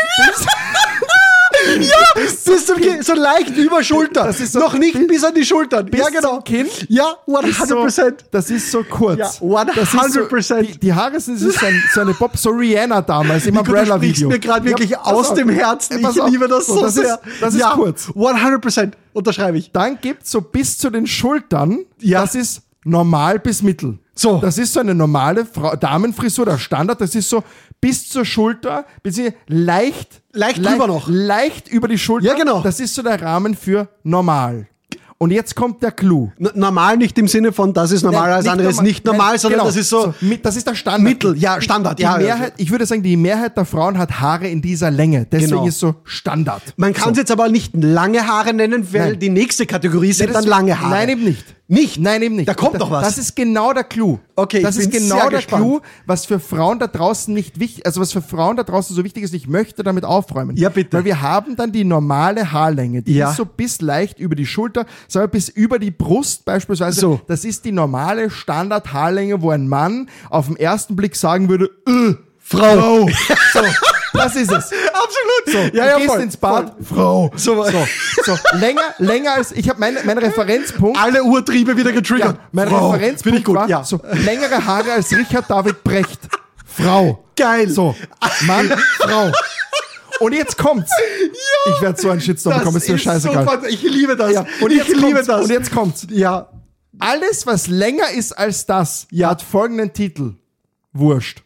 Ja, bis zum Kinn, so leicht über Schulter. Das ist so, noch nicht bis an die Schultern. Bis zum Kinn? Ja, 100%. Das ist so kurz. Ja, 100%. Die Haare sind so eine Pop, so Rihanna damals im Umbrella-Video. Du sprichst mir gerade wirklich aus dem Herzen. Ich liebe das so sehr. Das ist kurz. 100%. Unterschreibe ich. Dann gibt es so bis zu den Schultern, das ist normal bis mittel. So. Das ist so eine normale Damenfrisur, der Standard, das ist so bis zur Schulter, beziehungsweise leicht drüber noch. Leicht über die Schulter. Ja, genau. Das ist so der Rahmen für normal. Und jetzt kommt der Clou. Normal nicht im Sinne von, das ist normal, das andere ist nicht normal, sondern genau. das ist so Das ist der Standard. Mittel, ja, Standard. Die Mehrheit, ich würde sagen, die Mehrheit der Frauen hat Haare in dieser Länge. Deswegen Genau. ist so Standard. Man kann es jetzt aber nicht lange Haare nennen, weil Nein. die nächste Kategorie sind dann lange Haare. Nein, eben nicht. Nicht? Nein, eben nicht. Da kommt doch was. Das ist genau der Clou. Okay, das ich ist bin genau sehr der gespannt. Clou, was für Frauen da draußen nicht wichtig, also was für Frauen da draußen so wichtig ist. Ich möchte damit aufräumen. Ja, bitte. Weil wir haben dann die normale Haarlänge, die Ja. ist so bis leicht über die Schulter, sagen wir bis über die Brust beispielsweise. So. Das ist die normale Standard-Haarlänge, wo ein Mann auf den ersten Blick sagen würde, Frau. so, das ist es. Absolut. So, Ja, du gehst voll, ins Bad, Frau. So. länger als, ich habe mein Referenzpunkt. Alle Urtriebe wieder getriggert. Ja, mein Frau. Referenzpunkt Finde ich gut. war Ja. so längere Haare als Richard David Brecht. Frau. Geil. So, Mann, Frau. Und jetzt kommt's. Ja, ich werde so einen Shitstorm bekommen, ist mir scheißegal. So, ich liebe das. Ja, und ich liebe das. Und jetzt kommt's. Ja. Alles, was länger ist als das, Ja. hat folgenden Titel. Wurscht.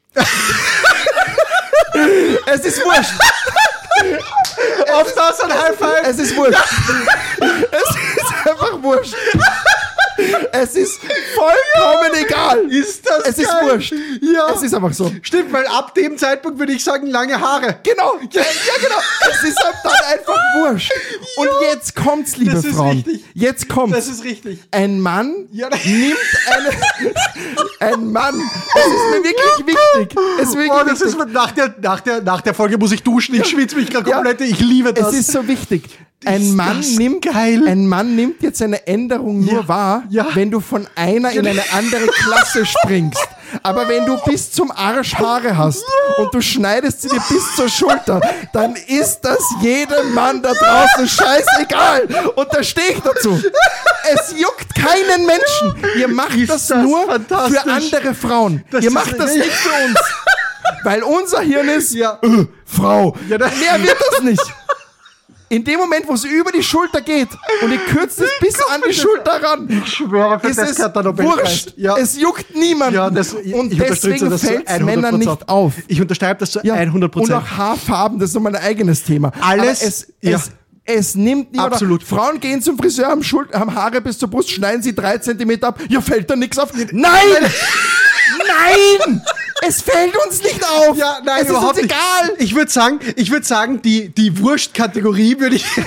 Es ist wurscht. Auf das ein High Five. Es ist wurscht. Es ist einfach wurscht. Es ist vollkommen egal. Ist das Es ist geil? wurscht. Ja. Es ist einfach so. Stimmt, weil ab dem Zeitpunkt würde ich sagen, lange Haare. Genau. Ja, genau. Es ist dann einfach wurscht. Und jetzt kommt's, liebe Das ist Frauen. richtig. Jetzt kommt's. Das ist richtig. Ein Mann Ja. nimmt ein Mann. Es ist mir wirklich wichtig. Es ist wirklich Boah, das wichtig. ist nach der Folge muss ich duschen. Ich schwitze mich gerade Ja. komplett. Ich liebe das. Es ist so wichtig. Ist Ein Mann das nimmt jetzt eine Änderung nur Ja. wahr, Ja. wenn du von einer in eine andere Klasse springst. Aber wenn du bis zum Arsch Haare hast und du schneidest sie dir bis zur Schulter, dann ist das jedem Mann da draußen scheißegal. Und da stehe ich dazu. Es juckt keinen Menschen. Ihr macht Ist das das nur fantastisch. für andere Frauen. Das Ihr ist macht das richtig. nicht für uns. Weil unser Hirn ist, Ja. Frau. Ja, da- Mehr wird das nicht. In dem Moment, wo es über die Schulter geht und ihr kürzt es bis an die Schulter ran, Ich schwöre, für ist das es gehört der Nobelpreis. wurscht. Ja. Es juckt niemanden. Ja, und ich unterstütze deswegen das zu fällt es 100%. Männern nicht auf. Ich unterschreibe das zu Ja. 100%. Und auch Haarfarben, das ist nochmal ein eigenes Thema. Alles, Aber ja. es nimmt niemand auf. Absolut. Frauen gehen zum Friseur, haben Haare bis zur Brust, schneiden sie 3 Zentimeter ab. Ja, fällt da nichts auf? Nein! Nein! Es fällt uns nicht auf! Ja, nein, es ist überhaupt uns nicht. egal! Ich würde sagen, die Wurst-Kategorie würde ich.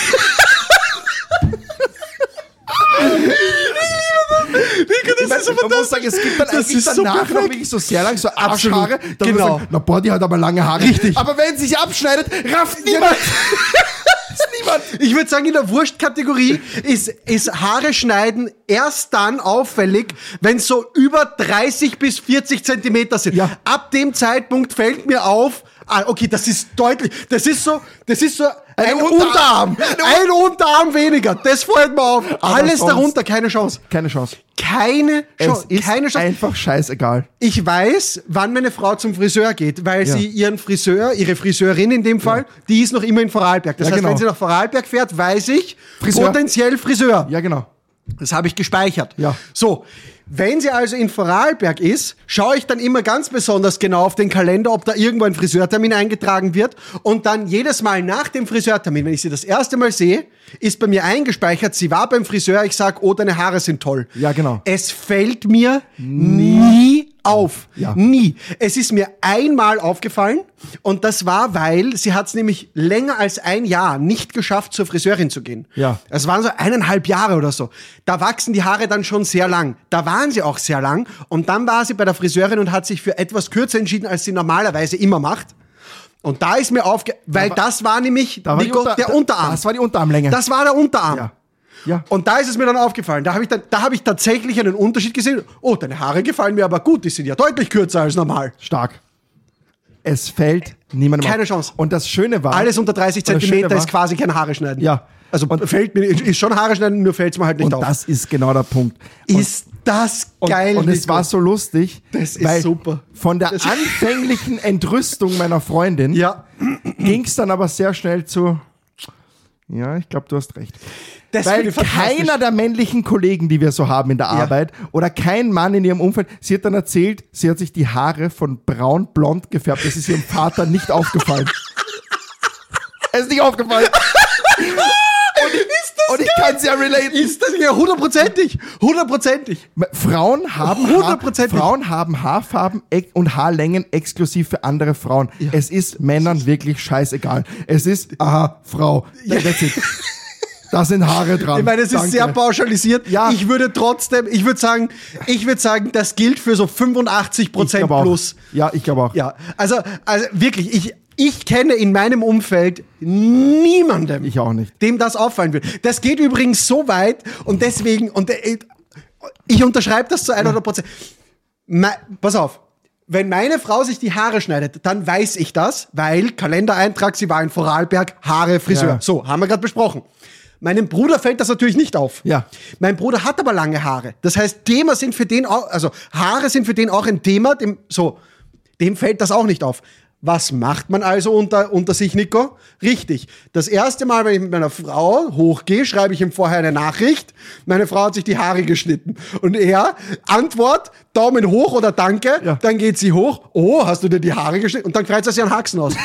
Ich meine, man muss sagen, es gibt dann Das eigentlich ist so danach noch perfekt. wirklich so sehr lang so Absolut. Arschhaare. Da Genau. muss man sagen, na boah, die hat aber lange Haare. Richtig. Aber wenn sie sich abschneidet, rafft niemand. Ist niemand. Ich würde sagen, in der Wurst-Kategorie ist Haare schneiden erst dann auffällig, wenn es so über 30 bis 40 Zentimeter sind. Ja. Ab dem Zeitpunkt fällt mir auf, okay, das ist deutlich, das ist so ein Unterarm. Ein Unterarm weniger. Das fällt mir auf. Alles sonst- darunter, keine Chance. Keine Chance. Keine Es Chance. ist Keine Chance. einfach scheißegal. Ich weiß, wann meine Frau zum Friseur geht, weil Ja. sie ihre Friseurin in dem Fall, die ist noch immer in Vorarlberg. Das Ja, heißt, genau. wenn sie nach Vorarlberg fährt, weiß ich, Friseur. potenziell Friseur. Ja, genau. Das habe ich gespeichert. Ja. So, wenn sie also in Vorarlberg ist, schaue ich dann immer ganz besonders genau auf den Kalender, ob da irgendwo ein Friseurtermin eingetragen wird. Und dann jedes Mal nach dem Friseurtermin, wenn ich sie das erste Mal sehe, ist bei mir eingespeichert, sie war beim Friseur, ich sage, oh, deine Haare sind toll. Ja, genau. Es fällt mir nie auf. Ja. Nie. Es ist mir einmal aufgefallen und das war, weil sie hat es nämlich länger als ein Jahr nicht geschafft, zur Friseurin zu gehen. Ja. Es waren so 1,5 Jahre oder so. Da wachsen die Haare dann schon sehr lang. Da waren sie auch sehr lang und dann war sie bei der Friseurin und hat sich für etwas kürzer entschieden, als sie normalerweise immer macht. Und da ist mir weil das war nämlich Da war der Unterarm. Das war die Unterarmlänge. Das war der Unterarm. Ja. Ja. Und da ist es mir dann aufgefallen. Da habe ich tatsächlich einen Unterschied gesehen. Oh, deine Haare gefallen mir aber gut. Die sind ja deutlich kürzer als normal. Stark. Es fällt niemandem Keine auf. Chance. Und das Schöne war... Alles unter 30 und das Zentimeter Schöne ist quasi kein Haare schneiden. Ja. Also ist schon Haare schneiden, nur fällt es mir halt nicht Und auf. das ist genau der Punkt. Ist das geil. Und es Nico. war so lustig. Das ist weil super. Von der anfänglichen Entrüstung meiner Freundin Ja. ging es dann aber sehr schnell zu... Ja, ich glaube, du hast recht. Das Weil finde ich fantastisch. keiner der männlichen Kollegen, die wir so haben in der Arbeit, oder kein Mann in ihrem Umfeld, sie hat dann erzählt, sie hat sich die Haare von braun-blond gefärbt. Das ist ihrem Vater nicht aufgefallen. Es ist nicht aufgefallen. Ist Und ich kann es ja relaten. Ist das ja hundertprozentig? Frauen haben Haarfarben und Haarlängen exklusiv für andere Frauen. Ja. Es ist Männern wirklich scheißegal. Es ist, aha, Frau. That's it. Da sind Haare dran. Ich meine, es ist sehr pauschalisiert. Ja. Ich würde sagen, das gilt für so 85% plus. Ja, ich glaube auch. Ja, also wirklich, ich kenne in meinem Umfeld niemanden, Ich auch nicht. dem das auffallen würde. Das geht übrigens so weit und deswegen, ich unterschreibe das zu 100%. Pass auf. Wenn meine Frau sich die Haare schneidet, dann weiß ich das, weil Kalendereintrag, sie war in Vorarlberg, Haare, Friseur. Ja. So, haben wir gerade besprochen. Meinem Bruder fällt das natürlich nicht auf. Ja. Mein Bruder hat aber lange Haare. Das heißt, Haare sind für den auch ein Thema, dem fällt das auch nicht auf. Was macht man also unter sich, Nico? Richtig. Das erste Mal, wenn ich mit meiner Frau hochgehe, schreibe ich ihm vorher eine Nachricht. Meine Frau hat sich die Haare geschnitten. Und er, Antwort, Daumen hoch oder Danke. Ja. Dann geht sie hoch. Oh, hast du dir die Haare geschnitten? Und dann kreuzt er sich einen Haxen aus.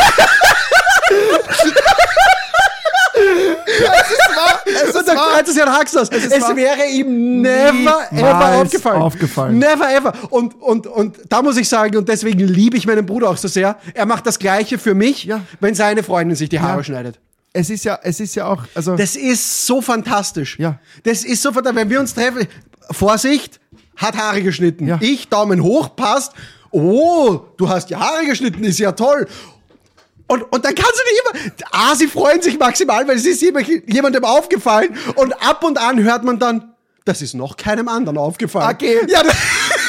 Und dann kreuzt er sich einen Haxen aus. Es wäre ihm never ever aufgefallen. Never ever. Und da muss ich sagen, und deswegen liebe ich meinen Bruder auch so sehr, er macht das Gleiche für mich, wenn seine Freundin sich die Haare schneidet. Es ist ja auch, also. Das ist so fantastisch. Ja. Das ist so fantastisch. Wenn wir uns treffen, Vorsicht, hat Haare geschnitten. Ja. Ich, Daumen hoch, passt. Oh, du hast die Haare geschnitten, ist ja toll. Und dann kannst du nicht immer, sie freuen sich maximal, weil es ist jemandem aufgefallen und ab und an hört man dann, das ist noch keinem anderen aufgefallen. Okay. Ja, das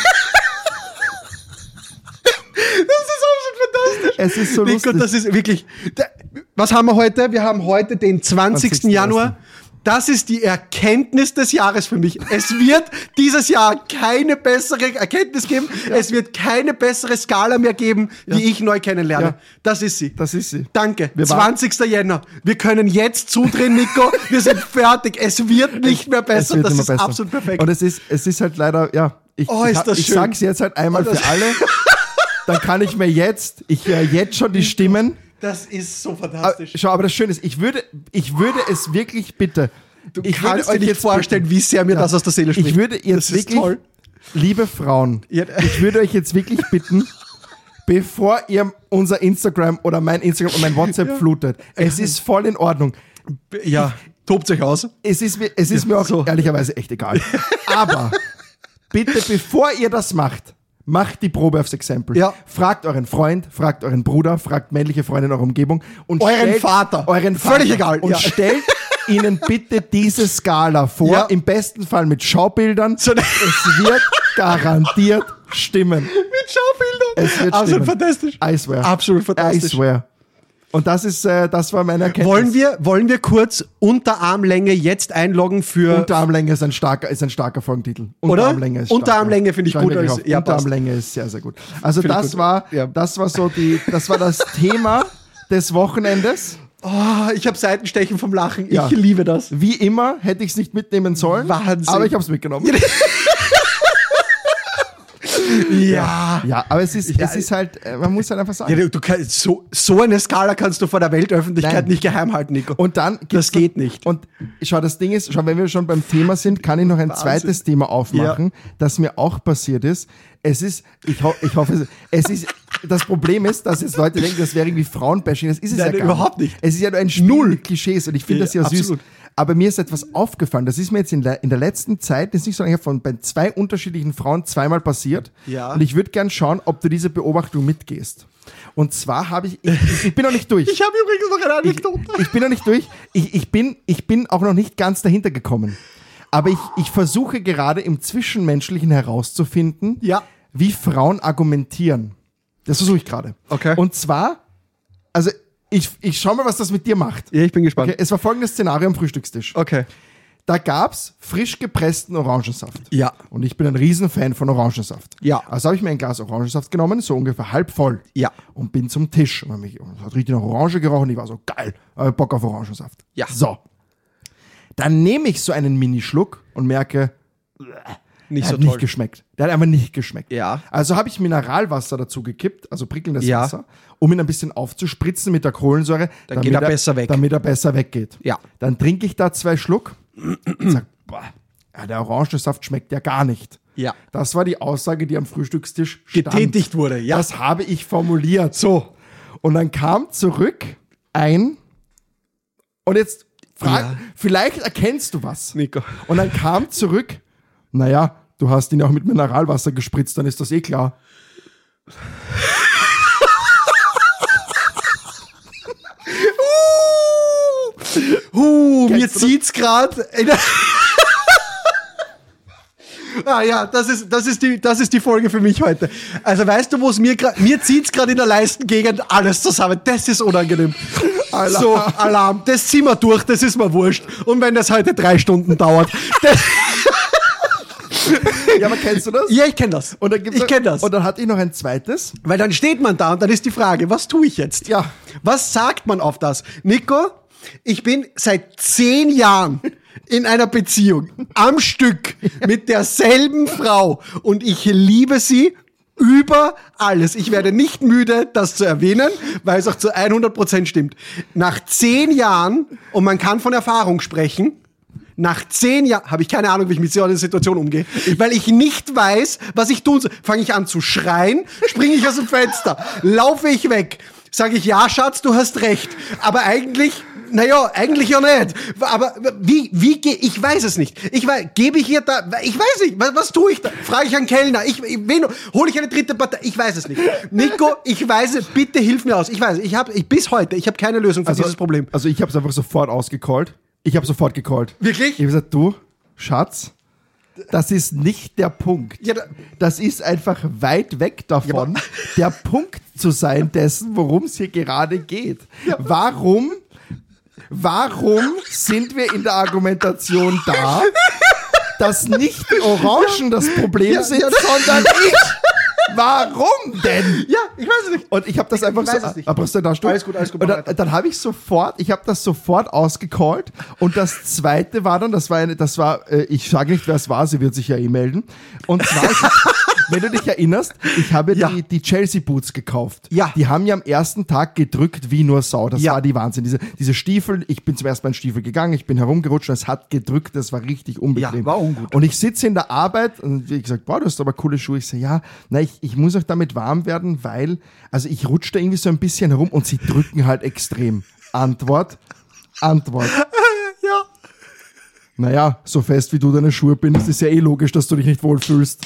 ist absolut fantastisch. Es ist so Nico, lustig. das ist wirklich, was haben wir heute? Wir haben heute den 20. Januar. Das ist die Erkenntnis des Jahres für mich. Es wird dieses Jahr keine bessere Erkenntnis geben. Ja. Es wird keine bessere Skala mehr geben, die ich neu kennenlerne. Ja. Das ist sie. Das ist sie. Danke. 20. Jänner. Wir können jetzt zudrehen, Nico. Wir sind fertig. Es wird nicht mehr besser. Das ist besser. Absolut perfekt. Und es ist halt leider, ja, ich sag's jetzt halt einmal für alle. Dann kann ich höre jetzt schon die Stimmen. Das ist so fantastisch. Schau, aber das Schöne ist, ich würde es wirklich bitte. Ich kannst dir nicht vorstellen, wie sehr mir das aus der Seele spricht. Ich würde jetzt wirklich, toll. Liebe Frauen, ich würde euch jetzt wirklich bitten, bevor ihr unser Instagram oder mein Instagram und mein WhatsApp flutet, es ist voll in Ordnung. Ja, tobt euch aus. Es ist mir auch so ehrlicherweise echt egal. Aber bitte, bevor ihr das macht die Probe aufs Exempel. Ja. Fragt euren Freund, fragt euren Bruder, fragt männliche Freunde in eurer Umgebung. Und euren Vater. Völlig egal. Und stellt ihnen bitte diese Skala vor. Im besten Fall mit Schaubildern. Es wird garantiert stimmen. Mit Schaubildern? Es wird absolut stimmen. Fantastisch. I swear. Absolut fantastisch. I swear. Und das war meine Erkenntnis. Wollen wir kurz Unterarmlänge jetzt einloggen für... Unterarmlänge ist ein starker Folgentitel. Unterarmlänge ist Unterarmlänge finde ich gut. Unterarmlänge ist sehr, sehr gut. Also das war das Thema des Wochenendes. Oh, ich habe Seitenstechen vom Lachen. Ich liebe das. Wie immer hätte ich es nicht mitnehmen sollen. Wahnsinn. Aber ich habe es mitgenommen. Ja, aber es ist halt, man muss halt einfach sagen. Ja, du kannst, so eine Skala kannst du vor der Weltöffentlichkeit nicht geheim halten, Nico. Und dann das geht nicht. Und schau, das Ding ist, wenn wir schon beim Thema sind, kann ich noch ein zweites Thema aufmachen, das mir auch passiert ist. Ich hoffe, das Problem ist, dass jetzt Leute denken, das wäre irgendwie Frauenbashing. Das ist es ja gar überhaupt nicht. Es ist ja nur ein Spiel mit Klischees und ich finde das ja süß. Absolut. Aber mir ist etwas aufgefallen, das ist mir jetzt in der letzten Zeit, das ist nicht so lange her, bei 2 unterschiedlichen Frauen zweimal passiert. Ja. Und ich würde gern schauen, ob du diese Beobachtung mitgehst. Und zwar habe ich bin noch nicht durch. Ich habe übrigens noch eine Anekdote. Ich bin noch nicht durch. Ich bin auch noch nicht ganz dahinter gekommen. Aber ich versuche gerade im Zwischenmenschlichen herauszufinden, wie Frauen argumentieren. Das versuche ich gerade. Okay. Und zwar, also ich schau mal, was das mit dir macht. Ja, ich bin gespannt. Okay, es war folgendes Szenario am Frühstückstisch. Okay. Da gab's frisch gepressten Orangensaft. Ja. Und ich bin ein Riesenfan von Orangensaft. Ja. Also habe ich mir ein Glas Orangensaft genommen, so ungefähr halb voll. Ja. Und bin zum Tisch. Und es hat richtig nach Orange gerochen. Ich war so, geil, habe Bock auf Orangensaft. Ja. So. Dann nehme ich so einen Minischluck und merke, Nicht so hat toll. nicht geschmeckt. Der hat einfach nicht geschmeckt. Ja. Also habe ich Mineralwasser dazu gekippt, also prickelndes Ja. Wasser, um ihn ein bisschen aufzuspritzen mit der Kohlensäure, Dann geht er besser weg. Damit er besser weggeht. Ja. Dann trinke ich da 2 Schluck und sag, boah, ja, der Orangensaft schmeckt ja gar nicht. Ja. Das war die Aussage, die am Frühstückstisch stand. Getätigt wurde, ja. Das habe ich formuliert. So. Und dann kam zurück ein, und jetzt vielleicht erkennst du was. Nico. Und dann kam zurück, naja, du hast ihn auch mit Mineralwasser gespritzt, dann ist das eh klar. Mir Kennst du das? zieht's gerade. Ja, das ist die Folge für mich heute. Also weißt du, wo es mir zieht's gerade in der Leistengegend alles zusammen. Das ist unangenehm. Alarm. So, Alarm. Das ziehen wir durch, das ist mir wurscht. Und wenn das heute 3 Stunden dauert. Ja, aber kennst du das? Ja, ich kenne das. Und dann gibt's Ich kenn das. Und dann hatte ich noch ein zweites. Weil dann steht man da und dann ist die Frage, was tue ich jetzt? Ja. Was sagt man auf das? Nico, ich bin seit 10 Jahren in einer Beziehung am Stück mit derselben Frau und ich liebe sie über alles. Ich werde nicht müde, das zu erwähnen, weil es auch zu 100% stimmt. Nach 10 Jahren, und man kann von Erfahrung sprechen, nach 10 Jahren habe ich keine Ahnung, wie ich mit so einer Situation umgehe, weil ich nicht weiß, was ich tun soll. Fange ich an zu schreien, springe ich aus dem Fenster, laufe ich weg, sage ich, ja, Schatz, du hast recht. Aber eigentlich ja nicht. Aber wie gehe ich weiß es nicht. Gebe ich ihr da, ich weiß nicht, was tue ich da? Frage ich einen Kellner, hole ich eine dritte Partei? Ich weiß es nicht. Nico, ich weiß es, bitte hilf mir aus. Ich weiß, bis heute, ich habe keine Lösung für dieses Problem. Also ich habe es einfach sofort ausgecallt. Ich habe sofort gecallt. Wirklich? Ich habe gesagt, du, Schatz, das ist nicht der Punkt. Ja, das ist einfach weit weg davon, Ja, der Punkt zu sein dessen, worum es hier gerade geht. Ja. Warum sind wir in der Argumentation da, dass nicht die Orangen das Problem sind, sondern ich? Warum denn? Ja, ich weiß es nicht. Und ich habe das einfach weiß es nicht. Brauchst du da Stuhl? Alles gut. Und dann habe ich habe das sofort ausgecallt. Und das zweite war dann, ich sage nicht, wer es war, sie wird sich ja eh melden. Und zwar, wenn du dich erinnerst, ich habe die Chelsea Boots gekauft. Ja. Die haben ja am ersten Tag gedrückt wie nur Sau. Das Ja. war die Wahnsinn. Diese Stiefel, ich bin zum ersten Mal in Stiefel gegangen, ich bin herumgerutscht und es hat gedrückt, das war richtig unbequem. Ja, war ungut. Und ich sitze in der Arbeit und ich gesagt, boah, du hast aber coole Schuhe. Ich sage, ja, ich muss auch damit warm werden, weil, also ich rutsche da irgendwie so ein bisschen herum und sie drücken halt extrem. Antwort. Ja. Naja, so fest wie du deine Schuhe bindest, ist ja eh logisch, dass du dich nicht wohlfühlst.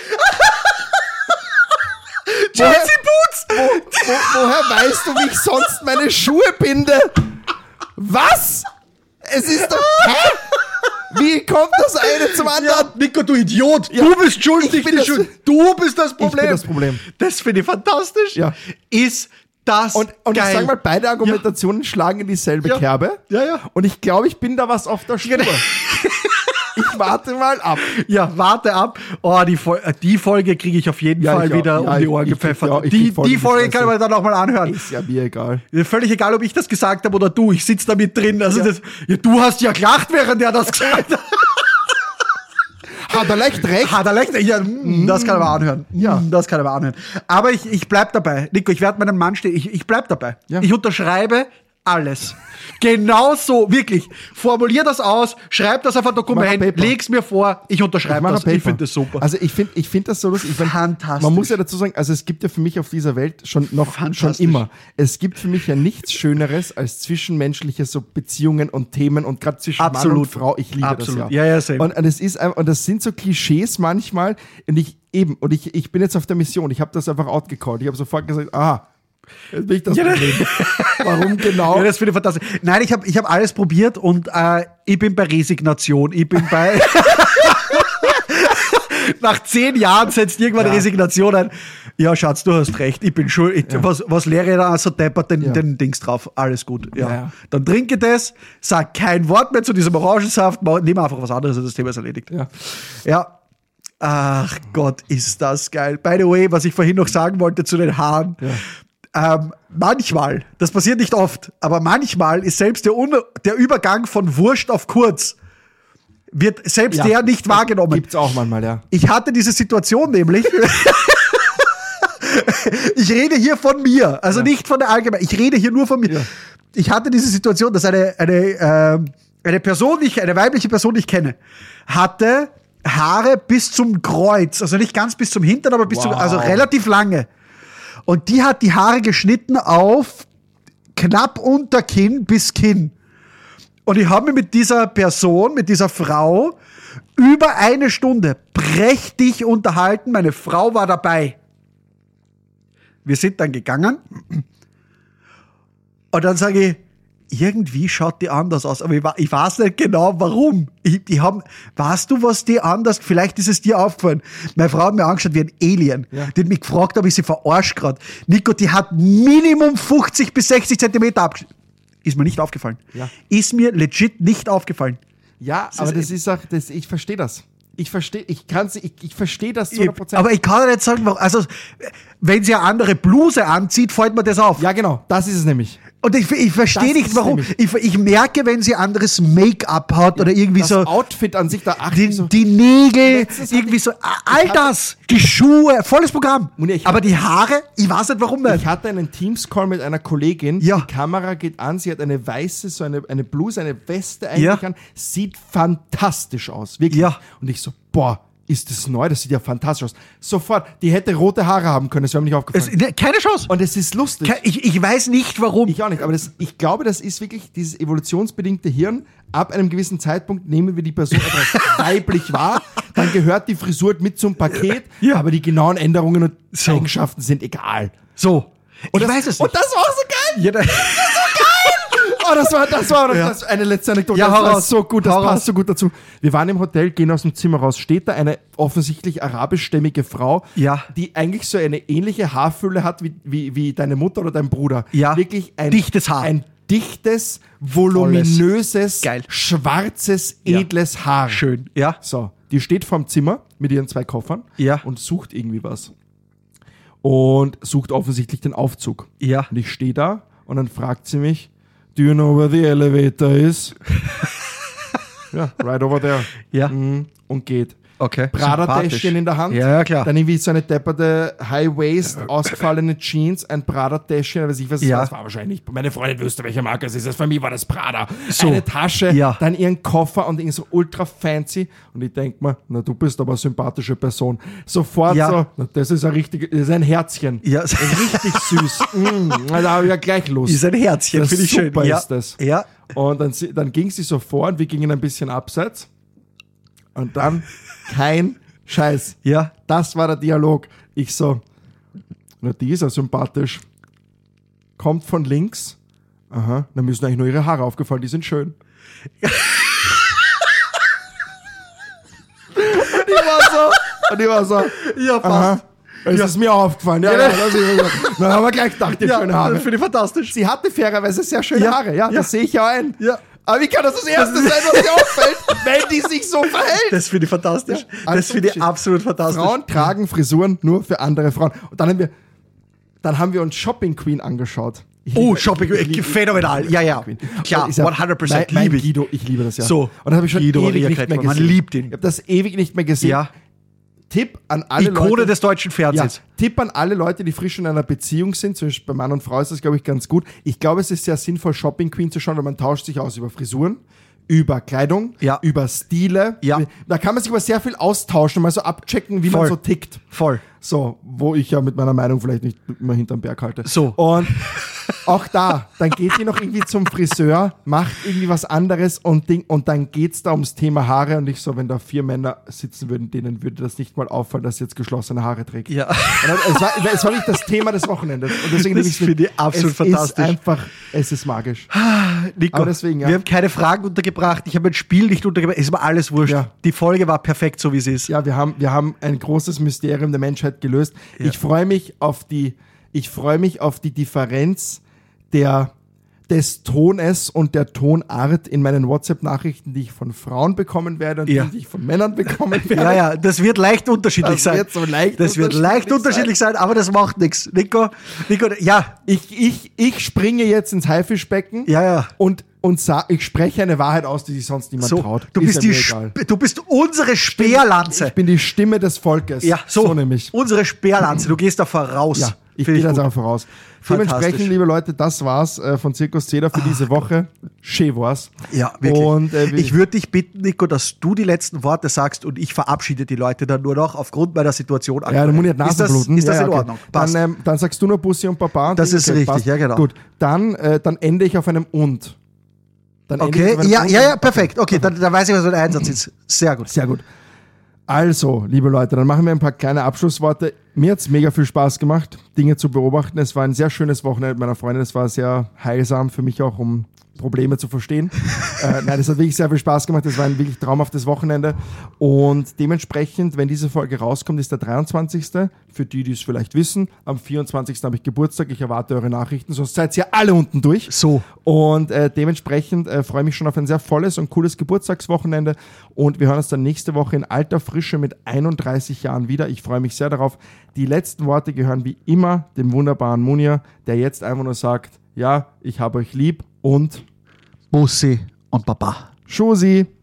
Chelsea Boots! Woher weißt du, wie ich sonst meine Schuhe binde? Was? Es ist doch... Hä? Wie kommt das eine zum anderen? Ja, Nico, du Idiot! Du bist schuld, ich bin das- Du bist das Problem! Ich bin das Problem. Das finde ich fantastisch. Ja. Ist das Und ich geil. sag mal, beide Argumentationen schlagen in dieselbe Ja. Kerbe. Ja. Und ich glaube, ich bin da was auf der Spur. Ich warte mal ab. Ja, warte ab. Oh, die Folge kriege ich auf jeden Ja, Ich ich wieder auch. Ja, um die ich- Ohren ich krieg gepfeffert. ja auch- ich Die krieg voll in die Folge kann Fresse. man dann auch mal anhören. Ist ja mir egal. Völlig egal, ob ich das gesagt habe oder du. Ich sitze da mit drin. Also du hast ja gelacht, während er das gesagt hat. Hat er leicht recht? Hat er recht? Ja, das kann er mal anhören. Ja. Das kann er mal anhören. Aber ich bleib dabei. Nico, ich werde meinem Mann stehen. Ich bleib dabei. Ja. Ich unterschreibe alles. Genau so, wirklich. Formulier das aus, schreib das auf ein Mach ein Dokument, Paper. leg's mir vor, ich unterschreibe das. Ich finde das super. Also ich finde das so lustig. Fantastisch. Man muss ja dazu sagen, also es gibt ja für mich auf dieser Welt schon immer. Es gibt für mich ja nichts Schöneres als zwischenmenschliche so Beziehungen und Themen und gerade zwischen Mann Absolut. und Frau. Ich liebe Absolut. das Ja, same. Und das sind so Klischees manchmal. Und ich bin jetzt auf der Mission. Ich habe das einfach outgecallt. Ich habe sofort gesagt, jetzt bin ich das Problem. Warum genau? Ja, das finde ich fantastisch. Nein, ich hab alles probiert und ich bin bei Resignation. Ich bin bei... Nach 10 Jahren setzt irgendwann Resignation ein. Ja, Schatz, du hast recht. Ich bin schuld. Was lehre ich da so deppert den Dings drauf? Alles gut. Ja. Dann trinke das, sag kein Wort mehr zu diesem Orangensaft, nimm einfach was anderes und das Thema ist erledigt. Ja. Ach Gott, ist das geil. By the way, was ich vorhin noch sagen wollte zu den Haaren. Manchmal, das passiert nicht oft, aber manchmal ist selbst der Übergang von Wurscht auf kurz wird selbst der nicht wahrgenommen. Gibt's auch manchmal, ja. Ich hatte diese Situation nämlich. Ich rede hier von mir, also nicht von der Allgemeinheit. Ich rede hier nur von mir. Ja. Ich hatte diese Situation, dass eine Person, eine weibliche Person, die ich kenne, hatte Haare bis zum Kreuz, also nicht ganz bis zum Hintern, aber also relativ lange. Und die hat die Haare geschnitten auf knapp unter Kinn bis Kinn. Und ich habe mich mit dieser Person, mit dieser Frau über 1 Stunde prächtig unterhalten. Meine Frau war dabei. Wir sind dann gegangen. Und dann sage ich, irgendwie schaut die anders aus. Aber ich weiß nicht genau, warum. Weißt du, was die anders? Vielleicht ist es dir aufgefallen. Meine Frau hat mir angeschaut wie ein Alien. Ja. Die hat mich gefragt, ob ich sie verarscht gerade. Nico, die hat Minimum 50 bis 60 Zentimeter abgeschnitten. Ist mir nicht aufgefallen. Ja. Ist mir legit nicht aufgefallen. Ja, aber das ist auch, ich verstehe das. Ich verstehe das zu 100%. Aber ich kann ja nicht sagen, also, wenn sie eine andere Bluse anzieht, fällt mir das auf. Ja, genau, das ist es nämlich. Und ich verstehe nicht, warum. Ich merke, wenn sie anderes Make-up hat oder irgendwie so. Das Outfit an sich, da die Nägel, irgendwie so. All das, die Schuhe, volles Programm. Aber die Haare, ich weiß nicht, warum nicht. Ich hatte einen Teams-Call mit einer Kollegin. Ja. Die Kamera geht an, sie hat eine weiße, so eine Bluse, eine Weste eigentlich an. Sieht fantastisch aus, wirklich. Ja. Und ich so, boah. Ist das neu? Das sieht ja fantastisch aus. Sofort, die hätte rote Haare haben können, das wäre mir nicht aufgefallen. Keine Chance. Und es ist lustig. Ich weiß nicht, warum. Ich auch nicht, aber ich glaube, das ist wirklich dieses evolutionsbedingte Hirn. Ab einem gewissen Zeitpunkt nehmen wir die Person etwas weiblich wahr, dann gehört die Frisur mit zum Paket, aber die genauen Änderungen und Eigenschaften sind egal. So. Und das war auch so geil. Ja, das war geil. Oh, das war eine letzte Anekdote. Ja, das war so gut, das passt so gut dazu. Wir waren im Hotel, gehen aus dem Zimmer raus, steht da eine offensichtlich arabischstämmige Frau, die eigentlich so eine ähnliche Haarfülle hat wie deine Mutter oder dein Bruder. Ja. Wirklich ein dichtes Haar. Ein dichtes, voluminöses, schwarzes, edles Haar. Schön, ja. So, die steht vorm Zimmer mit ihren 2 Koffern und sucht irgendwie was. Und sucht offensichtlich den Aufzug. Ja. Und ich stehe da und dann fragt sie mich, do you know where the elevator is? Ja, right over there. Ja. Und geht. Okay. Prada-Täschchen in der Hand. Ja, klar. Dann irgendwie so eine depperte High-Waist, ausgefallene Jeans, ein Prada-Täschchen, weiß ich was. Das war wahrscheinlich, meine Freundin wüsste, welche Marke es ist. Für mich war das Prada. So. Eine Tasche, dann ihren Koffer und irgendwie so ultra fancy. Und ich denke mir, na, du bist aber eine sympathische Person. Sofort so, na, das ist ein Herzchen. Ja. Richtig süß. Da habe ich ja gleich Lust. Ist ein Herzchen, finde ich schön. Super ist das. Ja. Und dann ging sie so vor und wir gingen ein bisschen abseits. Und dann kein Scheiß. Ja. Das war der Dialog. Ich so, na, die ist ja sympathisch. Kommt von links. Aha, dann müssen eigentlich nur ihre Haare aufgefallen, die sind schön. Und ich war so. Ja, passt. Es ist mir aufgefallen. Ja, dann haben wir gleich gedacht, die schöne Haare. Finde ich fantastisch. Sie hatte fairerweise sehr schöne Haare. Ja, das sehe ich ja ein. Ja. Aber wie kann das Erste sein, was dir auffällt, wenn die sich so verhält? Das finde ich fantastisch. Ja, das finde ich absolut fantastisch. Frauen tragen Frisuren nur für andere Frauen. Und dann haben wir uns Shopping Queen angeschaut. Shopping Queen, phänomenal. Ja. Klar, 100% liebe ich. Guido, ich liebe das ja. So. Und das habe ich schon Guido ewig nicht mehr gesehen. Man liebt ihn. Ich habe das ewig nicht mehr gesehen. Ja. Tipp an alle Ikone des deutschen Fernsehens. Ja, Tipp an alle Leute, die frisch in einer Beziehung sind, zum Beispiel bei Mann und Frau ist das, glaube ich, ganz gut. Ich glaube, es ist sehr sinnvoll, Shopping Queen zu schauen, weil man tauscht sich aus über Frisuren, über Kleidung, über Stile. Ja. Da kann man sich über sehr viel austauschen und mal so abchecken, wie man so tickt. Voll. So, wo ich ja mit meiner Meinung vielleicht nicht immer hinterm Berg halte. So. Und auch da, dann geht die noch irgendwie zum Friseur, macht irgendwie was anderes und dann geht's da ums Thema Haare und ich so, wenn da 4 Männer sitzen würden, denen würde das nicht mal auffallen, dass sie jetzt geschlossene Haare trägt. Ja. Es war nicht das Thema des Wochenendes. Und deswegen das finde ich absolut fantastisch. Es ist magisch. Nico, aber deswegen, wir haben keine Fragen untergebracht, ich habe ein Spiel nicht untergebracht, es war alles wurscht. Ja. Die Folge war perfekt, so wie sie ist. Ja, wir haben ein großes Mysterium der Menschheit gelöst. Ja. Ich freue mich auf die Differenz des Tones und der Tonart in meinen WhatsApp-Nachrichten, die ich von Frauen bekommen werde und die ich von Männern bekommen werde. Ja, das wird leicht unterschiedlich sein. Das wird leicht unterschiedlich sein, aber das macht nichts. Nico, ja. Ich springe jetzt ins Haifischbecken und und ich spreche eine Wahrheit aus, die sich sonst niemand traut. Du bist, du bist unsere Speerlanze. Ich bin die Stimme des Volkes. Ja, so nämlich. Unsere Speerlanze. Du gehst da voraus. Ja, ich gehe jetzt einfach voraus. Dementsprechend, liebe Leute, das war's von Zirkus Zeder für diese Woche. Schön war's. Ja, wirklich. Und, ich würde dich bitten, Nico, dass du die letzten Worte sagst und ich verabschiede die Leute dann nur noch aufgrund meiner Situation. Ja, du musst nicht Nasenbluten. Ist das in Ordnung? Okay. Dann sagst du nur Bussi und Papa. Das ist richtig, passt. Ja, genau. Gut, dann ende ich auf einem Und. Okay, ja, perfekt. Okay, dann weiß ich, was ein Einsatz ist. Sehr gut. Sehr gut. Also, liebe Leute, dann machen wir ein paar kleine Abschlussworte. Mir hat es mega viel Spaß gemacht, Dinge zu beobachten. Es war ein sehr schönes Wochenende mit meiner Freundin. Es war sehr heilsam für mich auch, um Probleme zu verstehen. Nein, es hat wirklich sehr viel Spaß gemacht. Es war ein wirklich traumhaftes Wochenende. Und dementsprechend, wenn diese Folge rauskommt, ist der 23. Für die, die es vielleicht wissen. Am 24. habe ich Geburtstag. Ich erwarte eure Nachrichten, sonst seid ihr alle unten durch. So. Und dementsprechend freue ich mich schon auf ein sehr volles und cooles Geburtstagswochenende. Und wir hören uns dann nächste Woche in alter Frische mit 31 Jahren wieder. Ich freue mich sehr darauf. Die letzten Worte gehören wie immer dem wunderbaren Munir, der jetzt einfach nur sagt, ja, ich habe euch lieb und Bussi und Papa. Tschüssi.